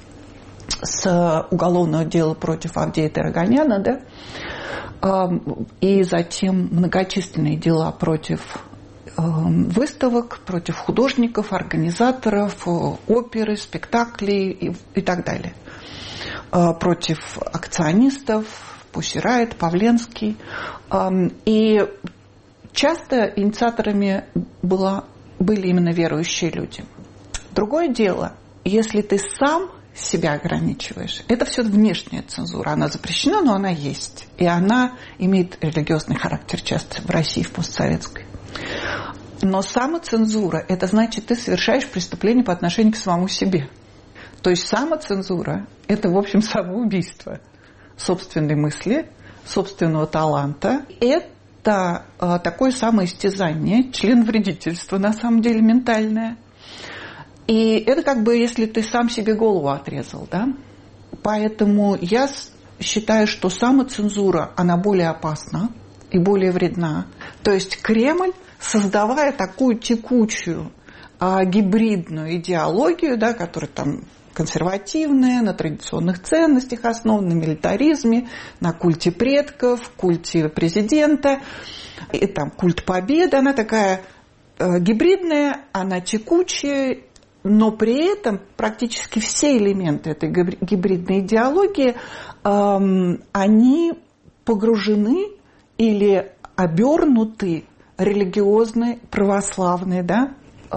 [SPEAKER 8] с уголовного дела против Авдея Тыраганяна, да, и затем многочисленные дела против выставок, против художников, организаторов, оперы, спектаклей и так далее. Против акционистов, Pussy Riot, Павленский. И часто инициаторами были именно верующие люди. Другое дело, если ты сам себя ограничиваешь, это все внешняя цензура. Она запрещена, но она есть. И она имеет религиозный характер часто в России, в постсоветской. Но самоцензура – это значит, ты совершаешь преступление по отношению к самому себе. То есть самоцензура – это, в общем, самоубийство собственной мысли, собственного таланта. Это такое самоистязание, членовредительство, на самом деле, ментальное. И это как бы, если ты сам себе голову отрезал, да? Поэтому я считаю, что самоцензура, она более опасна и более вредна. То есть Кремль, создавая такую текучую, гибридную идеологию, да, которая там консервативная, на традиционных ценностях основана, на милитаризме, на культе предков, культе президента, и там культ победы, она такая гибридная, она текучая, но при этом практически все элементы этой гибридной идеологии, они погружены или обернуты религиозной, православной, да,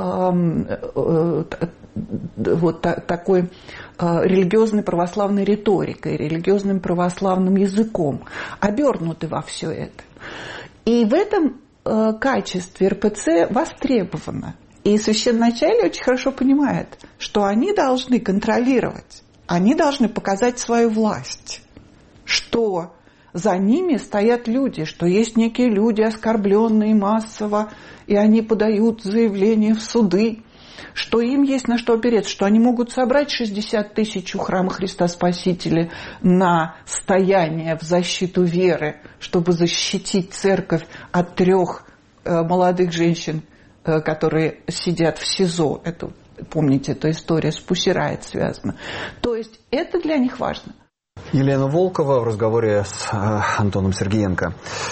[SPEAKER 8] вот такой религиозной православной риторикой, религиозным православным языком, обернуты во все это. И в этом качестве РПЦ востребовано. И священноначалие очень хорошо понимает, что они должны контролировать, они должны показать свою власть, что за ними стоят люди, что есть некие люди, оскорбленные массово, и они подают заявления в суды, что им есть на что опереться, что они могут собрать 60 тысяч у храма Христа Спасителя на стояние в защиту веры, чтобы защитить церковь от 3 молодых женщин, которые сидят в СИЗО. Это, помните, эта история с Pussy Riot связана. То есть это для них важно.
[SPEAKER 1] Елена Волкова в разговоре с Антоном Сергеенко.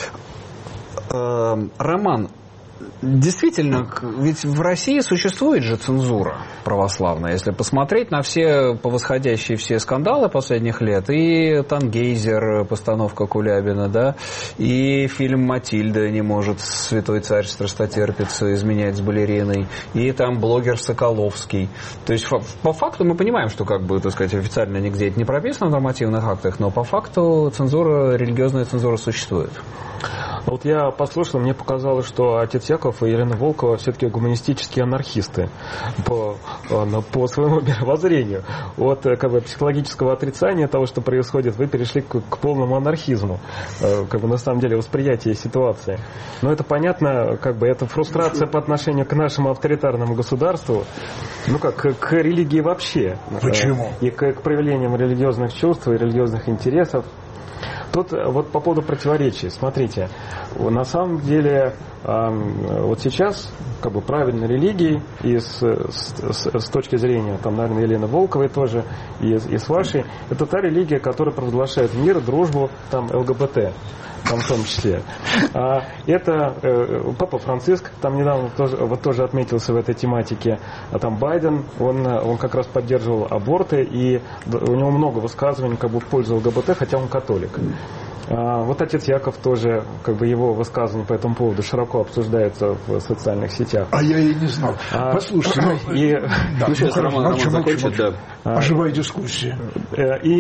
[SPEAKER 1] Роман, действительно, ведь в России существует же цензура православная. Если посмотреть на все повосходящие все скандалы последних лет, и «Тангейзер», постановка Кулябина, да, и фильм «Матильда» не может святой царь страстотерпец изменять с балериной, и там блогер Соколовский. То есть по факту мы понимаем, что как бы, так сказать, официально нигде это не прописано в нормативных актах, но по факту цензура, религиозная цензура существует.
[SPEAKER 6] Вот я послушал, мне показалось, что отец Яков и Елена Волкова все-таки гуманистические анархисты по своему мировоззрению. От как бы психологического отрицания того, что происходит, вы перешли к полному анархизму, как бы на самом деле восприятие ситуации. Но это понятно, как бы это фрустрация по отношению к нашему авторитарному государству, ну как к религии вообще.
[SPEAKER 5] Почему?
[SPEAKER 6] И к проявлениям религиозных чувств и религиозных интересов. Тут вот по поводу противоречий. Смотрите, на самом деле вот сейчас как бы правильной религией и с точки зрения, там, наверное, Елены Волковой тоже, и с вашей, это та религия, которая провозглашает мир, дружбу, там, ЛГБТ. Там в том числе. Это Папа Франциск, там недавно тоже отметился в этой тематике. А там Байден, он как раз поддерживал аборты, и у него много высказываний как бы в пользу ЛГБТ, хотя он католик. Вот отец Яков тоже, как бы его высказывания по этому поводу широко обсуждаются в социальных сетях.
[SPEAKER 5] А я и не знал. Послушайте,
[SPEAKER 1] сейчас Роман закончит, да.
[SPEAKER 5] Оживая дискуссия.
[SPEAKER 6] И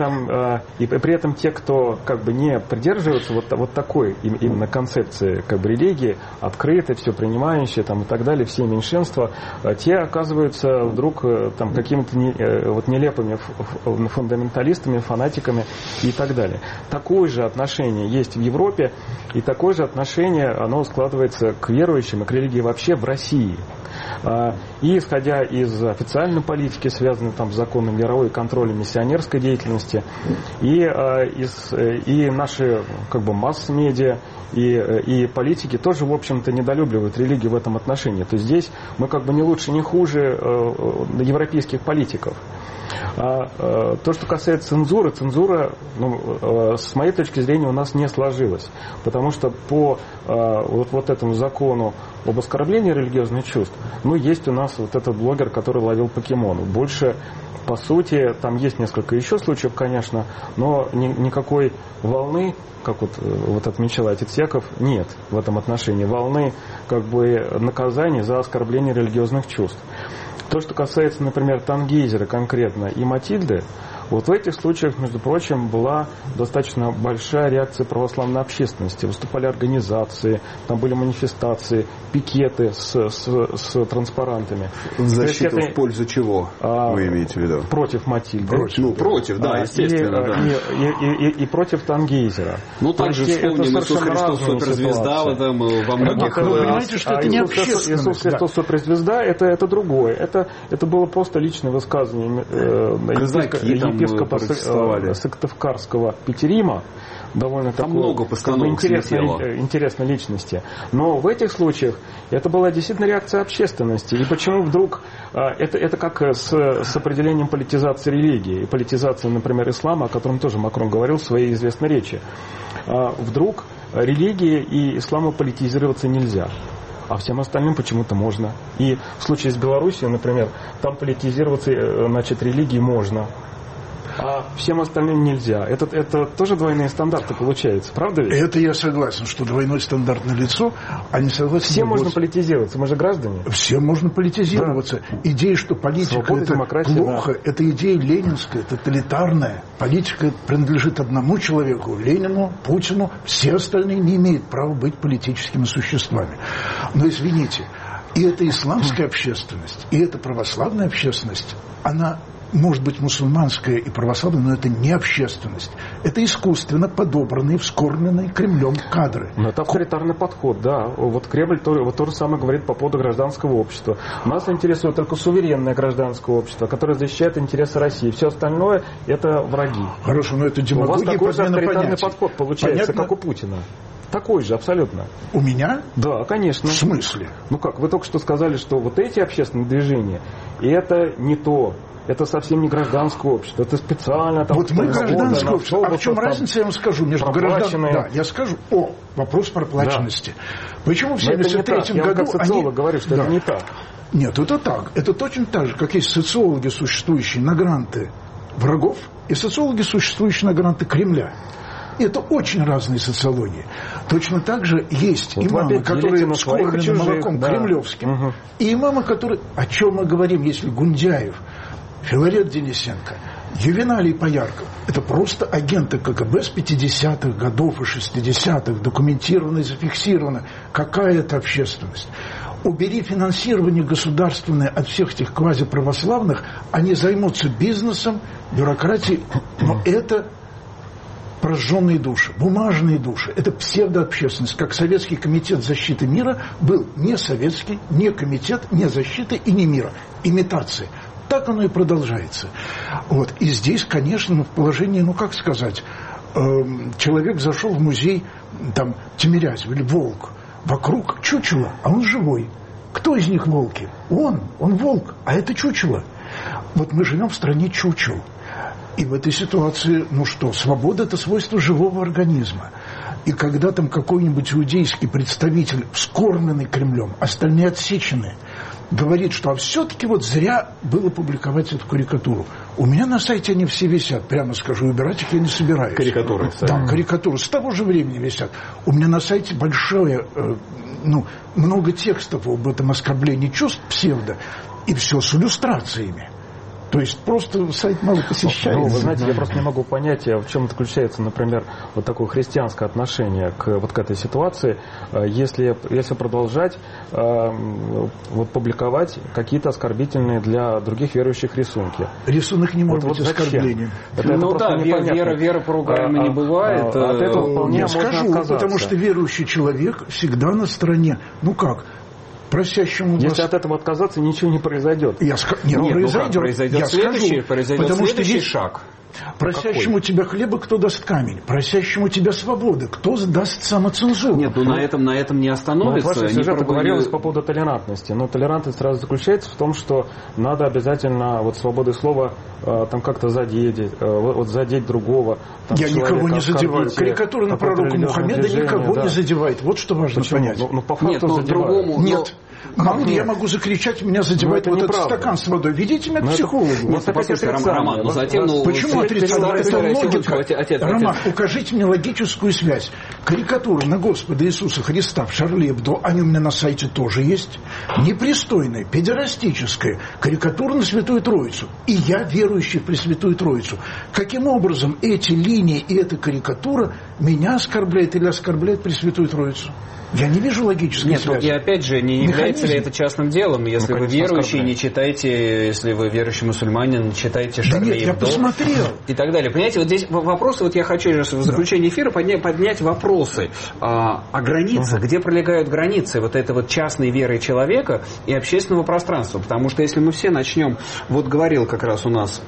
[SPEAKER 6] при этом те, кто как бы не придерживаются вот такой именно концепции как бы религии, открытой, все принимающей там, и так далее, все меньшинства, те оказываются вдруг там какими-то нелепыми фундаменталистами, фанатиками и так далее. Такое же отношение есть в Европе, и такое же отношение оно складывается к верующим и к религии вообще в России. И исходя из официальной политики, связанной там с законом мировой контроля миссионерской деятельности, и наши как бы масс-медиа и политики тоже, в общем-то, недолюбливают религию в этом отношении. То есть здесь мы как бы не лучше, не хуже европейских политиков. То, что касается цензуры, с моей точки зрения, у нас не сложилась. Потому что по вот этому закону об оскорблении религиозных чувств, есть у нас вот этот блогер, который ловил покемонов. Больше, по сути, там есть несколько еще случаев, конечно, но никакой волны, как вот отмечал отец Яков, нет в этом отношении. Волны как бы наказаний за оскорбление религиозных чувств. То, что касается, например, Тангейзера конкретно и Матильды, вот в этих случаях, между прочим, была достаточно большая реакция православной общественности. Выступали организации, там были манифестации, пикеты с транспарантами.
[SPEAKER 1] В защиту в пользу чего вы имеете в виду?
[SPEAKER 6] Против Матильды.
[SPEAKER 1] Против, да, естественно.
[SPEAKER 6] И против Тангейзера.
[SPEAKER 1] Также вспомним Иисус Христос суперзвезда во многих...
[SPEAKER 5] Вы понимаете, что это не общественность.
[SPEAKER 6] Иисус Христос суперзвезда, это другое. Это было просто личное высказывание епископа Сыктывкарского Петерима, довольно такой интересной личности. Но в этих случаях это была действительно реакция общественности. И почему вдруг это как с определением политизации религии, политизации, например, ислама, о котором тоже Макрон говорил в своей известной речи. Вдруг религии и исламу политизироваться нельзя. а всем остальным почему-то можно. И в случае с Белоруссией, например, там политизироваться, значит, религии можно, а всем остальным нельзя. Это тоже двойные стандарты получается, правда ведь?
[SPEAKER 5] Это я согласен, что двойной стандарт налицо, а не согласен.
[SPEAKER 6] Всем можно политизироваться, мы же граждане.
[SPEAKER 5] Всем можно политизироваться. Да. Идея, что политика свобода, это плохо, да. Это идея ленинская, тоталитарная. Политика принадлежит одному человеку, Ленину, Путину. Все остальные не имеют права быть политическими существами. Но извините, и эта исламская общественность, и эта православная общественность, она может быть мусульманская и православная, но это не общественность. Это искусственно подобранные, вскормленные Кремлем кадры.
[SPEAKER 6] Но это авторитарный подход, да. Вот Кремль то же самое говорит по поводу гражданского общества. Нас интересует только суверенное гражданское общество, которое защищает интересы России. Все остальное это враги.
[SPEAKER 5] Хорошо, но это демагогия.
[SPEAKER 6] У вас такой же авторитарный подход получается, как у Путина. Такой же, абсолютно.
[SPEAKER 5] У меня?
[SPEAKER 6] Да, конечно.
[SPEAKER 5] В смысле?
[SPEAKER 6] Ну как, вы только что сказали, что вот эти общественные движения, это не то. Это совсем не гражданское общество, это специально там...
[SPEAKER 5] Вот мы гражданское общество. А в чем разница, я вам скажу, между гражданским... Да, я скажу, вопрос проплаченности. Да. Почему в 1973 году...
[SPEAKER 6] Я как социолог говорю, что это не так.
[SPEAKER 5] Нет, это так. Это точно так же, как есть социологи, существующие на гранты врагов, и социологи, существующие на гранты Кремля. И это очень разные социологии. Точно так же есть вот имамы, которые вскормлены молоком кремлевским, и имамы, которые... О чем мы говорим, если Гундяев, Филарет Денисенко, Ювеналий Поярков — это просто агенты КГБ с 50-х годов и 60-х, документировано и зафиксировано. Какая это общественность? Убери финансирование государственное от всех этих квазиправославных, они займутся бизнесом, бюрократией, но это прожженные души, бумажные души. Это псевдообщественность. Как Советский комитет защиты мира был не советский, не комитет, не защиты и не мира. Имитации. Так оно и продолжается. Вот. И здесь, конечно, в положении, как сказать, человек зашел в музей там, Тимирязева или Волк. Вокруг чучело, а он живой. Кто из них волки? Он волк, а это чучело. Вот мы живем в стране чучел. И в этой ситуации, свобода – это свойство живого организма. И когда там какой-нибудь иудейский представитель, вскормленный Кремлем, остальные отсечены, говорит, что все-таки зря было публиковать эту карикатуру. У меня на сайте они все висят, прямо скажу, убирать их я не собираюсь.
[SPEAKER 1] Карикатуры?
[SPEAKER 5] Да, карикатуры с того же времени висят. У меня на сайте большое, много текстов об этом оскорблении чувств псевдо, и все с иллюстрациями. То есть просто сайт мало посещается.
[SPEAKER 6] Вы знаете, я просто не могу понять, в чем заключается, например, вот такое христианское отношение к этой ситуации, если продолжать публиковать какие-то оскорбительные для других верующих рисунки.
[SPEAKER 5] Рисунок не может быть оскорблением.
[SPEAKER 1] Вера поругаемая не бывает.
[SPEAKER 6] От этого вполне можно отказаться.
[SPEAKER 5] Потому что верующий человек всегда на стороне. Просящему
[SPEAKER 6] Если от этого отказаться, ничего не произойдет.
[SPEAKER 1] Произойдет следующий шаг.
[SPEAKER 5] Просящему тебя хлеба кто даст камень? Просящему тебя свободы кто даст самоцензуру?
[SPEAKER 1] Нет, на этом не остановится.
[SPEAKER 6] Ваше сюжет говорилось по поводу толерантности. Но толерантность сразу заключается в том, что надо обязательно свободой слова там как-то задеть другого.
[SPEAKER 5] Я никого не задеваю. Карикатура на пророка Мухаммеда никого не задевает. Вот что важно понять.
[SPEAKER 6] По факту задевают.
[SPEAKER 5] Нет. Я могу закричать, меня задевает этот стакан с водой. Ведите меня к психологу.
[SPEAKER 1] Роман,
[SPEAKER 5] почему отрицать? Роман, укажите мне логическую связь. Карикатура на Господа Иисуса Христа в Шарли Эбдо, они у меня на сайте тоже есть. Непристойная, педерастическая карикатура на Святую Троицу. И я верующий в Пресвятую Троицу. Каким образом эти линии и эта карикатура меня оскорбляет или оскорбляет Пресвятую Троицу? Я не вижу логической связи.
[SPEAKER 1] И опять же, не является ли это частным делом? Если вы верующий, не читайте, если вы верующий мусульманин, не читайте Шарли Эбдо.
[SPEAKER 5] Я посмотрел.
[SPEAKER 1] И так далее. Понимаете, здесь вопросы, я хочу в заключении эфира поднять вопросы о границах, где пролегают границы этой частной веры человека и общественного пространства. Потому что если мы все начнем, говорил как раз у нас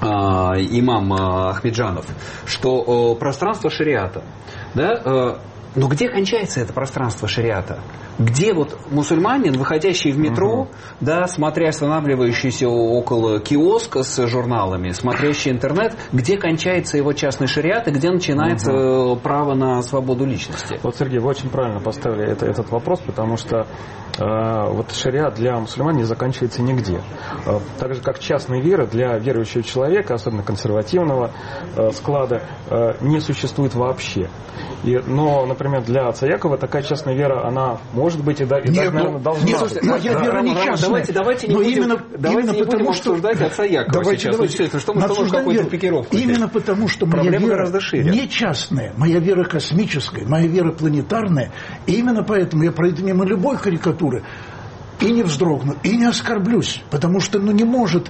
[SPEAKER 1] имам Ахмеджанов, что пространство шариата, Но где кончается это пространство шариата? Где вот мусульманин, выходящий в метро, да, смотря, останавливающийся около киоска с журналами, смотрящий интернет, где кончается его частный шариат и где начинается право на свободу личности?
[SPEAKER 6] Вот, Сергей, вы очень правильно поставили этот вопрос, потому что вот шариат для мусульман не заканчивается нигде. Так же, как частная вера для верующего человека, особенно консервативного склада, не существует вообще. Но, например, для отца Якова такая частная вера, она может быть и даже, наверное, должна быть.
[SPEAKER 5] Слушайте, моя вера не частная.
[SPEAKER 1] Давайте не будем обсуждать отца Якова сейчас. Что мы какую-то пикировку?
[SPEAKER 5] Именно потому, что моя вера не частная, моя вера космическая, моя вера планетарная. И именно поэтому я пройду мимо любой карикатуры и не вздрогну, и не оскорблюсь. Потому что, не может,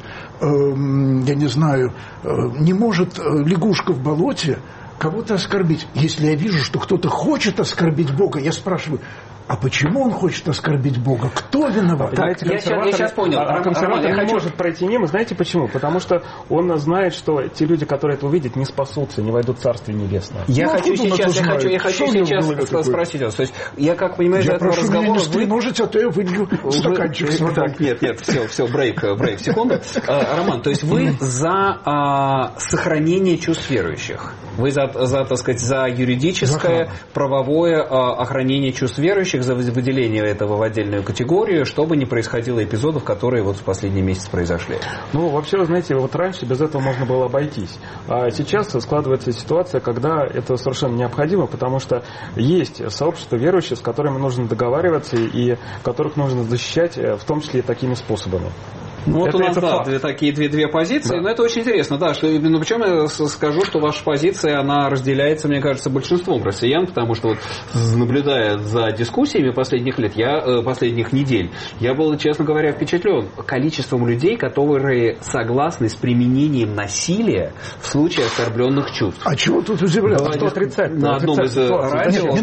[SPEAKER 5] я не знаю, не может лягушка в болоте кого-то оскорбить. Если я вижу, что кто-то хочет оскорбить Бога, я спрашиваю, а почему он хочет оскорбить Бога? Кто виноват?
[SPEAKER 6] Так, я сейчас понял. Консерватор не может пройти мимо. Знаете почему? Потому что он знает, что те люди, которые это увидят, не спасутся, не войдут в Царствие Небесное.
[SPEAKER 1] Я хочу сейчас спросить вас. То есть, я как понимаю,
[SPEAKER 5] я прошу меня не стреножить, а то я вылью стаканчик с водой.
[SPEAKER 1] Нет, все, брейк, секунду. Роман, то есть вы за сохранение чувств верующих? Вы за, так сказать, за юридическое, правовое охранение чувств верующих, за выделение этого в отдельную категорию, чтобы не происходило эпизодов, которые вот в последний месяц произошли?
[SPEAKER 6] Вообще, вы знаете, вот раньше без этого можно было обойтись. А сейчас складывается ситуация, когда это совершенно необходимо, потому что есть сообщество верующих, с которыми нужно договариваться и которых нужно защищать, в том числе и такими способами.
[SPEAKER 1] Вот у нас, две позиции, но это очень интересно, да, что именно причем я скажу, что ваша позиция, она разделяется, мне кажется, большинством россиян, потому что вот, наблюдая за дискуссиями последних недель, я был, честно говоря, впечатлен количеством людей, которые согласны с применением насилия в случае оскорбленных чувств.
[SPEAKER 5] А чего тут удивляться?
[SPEAKER 1] Что отрицать? На одном из радио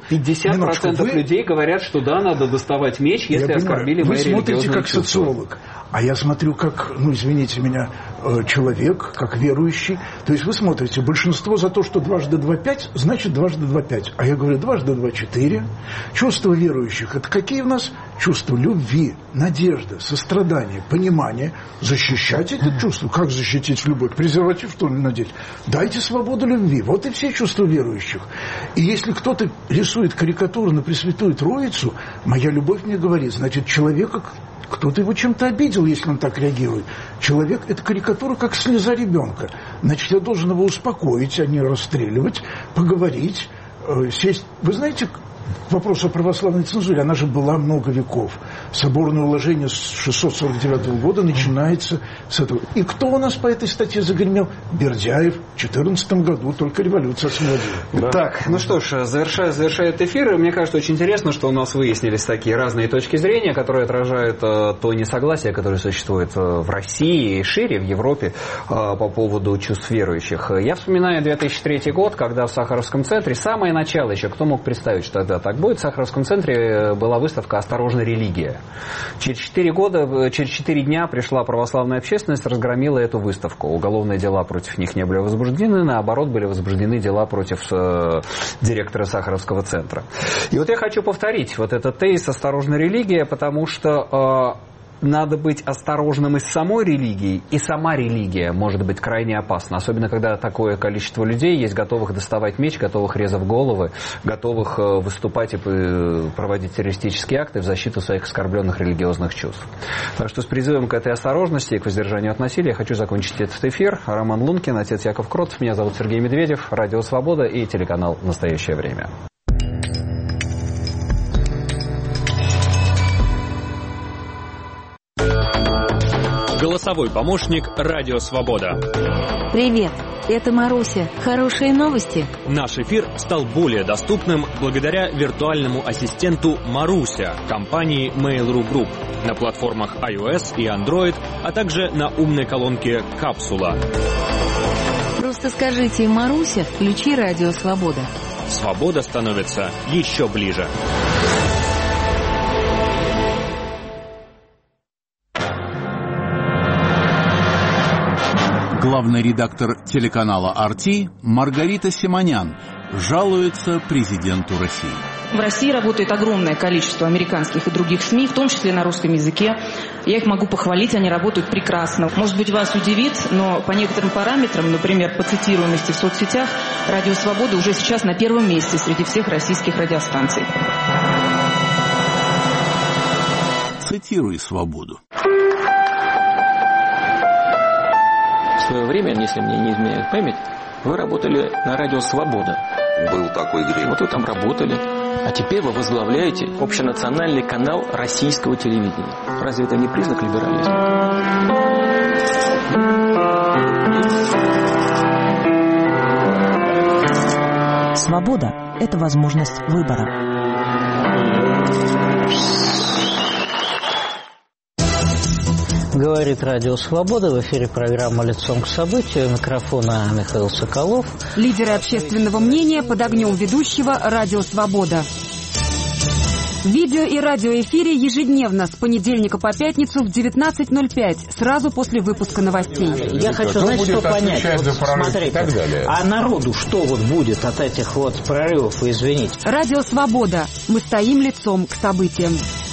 [SPEAKER 1] 50% людей говорят, что да, надо доставать меч, если оскорбили мои религиозные чувства.
[SPEAKER 5] Вы смотрите как социолог. А я смотрю как, извините меня, человек, как верующий. То есть вы смотрите, большинство за то, что дважды 2 – 5, значит дважды 2 – 5. А я говорю, дважды 2 – 4. Чувства верующих – это какие у нас? Чувства любви, надежды, сострадания, понимания. Защищать эти чувства. Как защитить любовь? Презерватив, что ли, надеть? Дайте свободу любви. Вот и все чувства верующих. И если кто-то рисует карикатуру на Пресвятую Троицу, моя любовь мне говорит, значит, человека... Кто-то его чем-то обидел, если он так реагирует. Человек – это карикатура, как слеза ребенка. Значит, я должен его успокоить, а не расстреливать, поговорить, сесть. Вы знаете, вопрос о православной цензуре, она же была много веков. Соборное уложение с 649 года начинается с этого. И кто у нас по этой статье загремел? Бердяев в 2014 году, только революция освободила.
[SPEAKER 1] Да. Так, что ж, завершая этот эфир, мне кажется, очень интересно, что у нас выяснились такие разные точки зрения, которые отражают то несогласие, которое существует в России и шире, в Европе по поводу чувств верующих. Я вспоминаю 2003 год, когда в Сахаровском центре, самое начало еще, кто мог представить, что тогда так будет, в Сахаровском центре была выставка «Осторожно, религия». Через 4 дня пришла православная общественность, разгромила эту выставку. Уголовные дела против них не были возбуждены, наоборот, были возбуждены дела против директора Сахаровского центра. И вот я хочу повторить вот этот тезис «Осторожно, религия», потому что... надо быть осторожным и с самой религией, и сама религия может быть крайне опасна. Особенно, когда такое количество людей есть, готовых доставать меч, готовых резать головы, готовых выступать и проводить террористические акты в защиту своих оскорбленных религиозных чувств. Так что с призывом к этой осторожности и к воздержанию от насилия я хочу закончить этот эфир. Роман Лункин, отец Яков Кротов, меня зовут Сергей Медведев, Радио Свобода и телеканал «Настоящее время».
[SPEAKER 9] Голосовой помощник «Радио Свобода».
[SPEAKER 10] Привет, это Маруся. Хорошие новости.
[SPEAKER 9] Наш эфир стал более доступным благодаря виртуальному ассистенту Маруся компании Mail.ru Group на платформах iOS и Android, а также на умной колонке «Капсула».
[SPEAKER 10] Просто скажите «Маруся, включи «Радио Свобода».
[SPEAKER 9] Свобода становится еще ближе.
[SPEAKER 11] Главный редактор телеканала «RT» Маргарита Симонян жалуется президенту России.
[SPEAKER 12] В России работает огромное количество американских и других СМИ, в том числе на русском языке. Я их могу похвалить, они работают прекрасно. Может быть, вас удивит, но по некоторым параметрам, например, по цитируемости в соцсетях, «Радио Свобода» уже сейчас на первом месте среди всех российских радиостанций.
[SPEAKER 11] Цитируй «Свободу».
[SPEAKER 13] В свое время, если мне не изменяет память, вы работали на радио «Свобода».
[SPEAKER 14] Был такой грех.
[SPEAKER 13] Вот вы там работали. А теперь вы возглавляете общенациональный канал российского телевидения. Разве это не признак либерализма?
[SPEAKER 15] Свобода – это возможность выбора.
[SPEAKER 16] Говорит Радио Свобода. В эфире программа «Лицом к событию». У микрофона Михаил Соколов.
[SPEAKER 17] Лидеры общественного мнения под огнем ведущего «Радио Свобода». В видео и радиоэфире ежедневно с понедельника по пятницу в 19:05, сразу после выпуска новостей.
[SPEAKER 16] Я хочу, знаете, что понять. Вот, смотрите, а народу что вот будет от этих вот прорывов, извините?
[SPEAKER 17] Радио Свобода. Мы стоим лицом к событиям.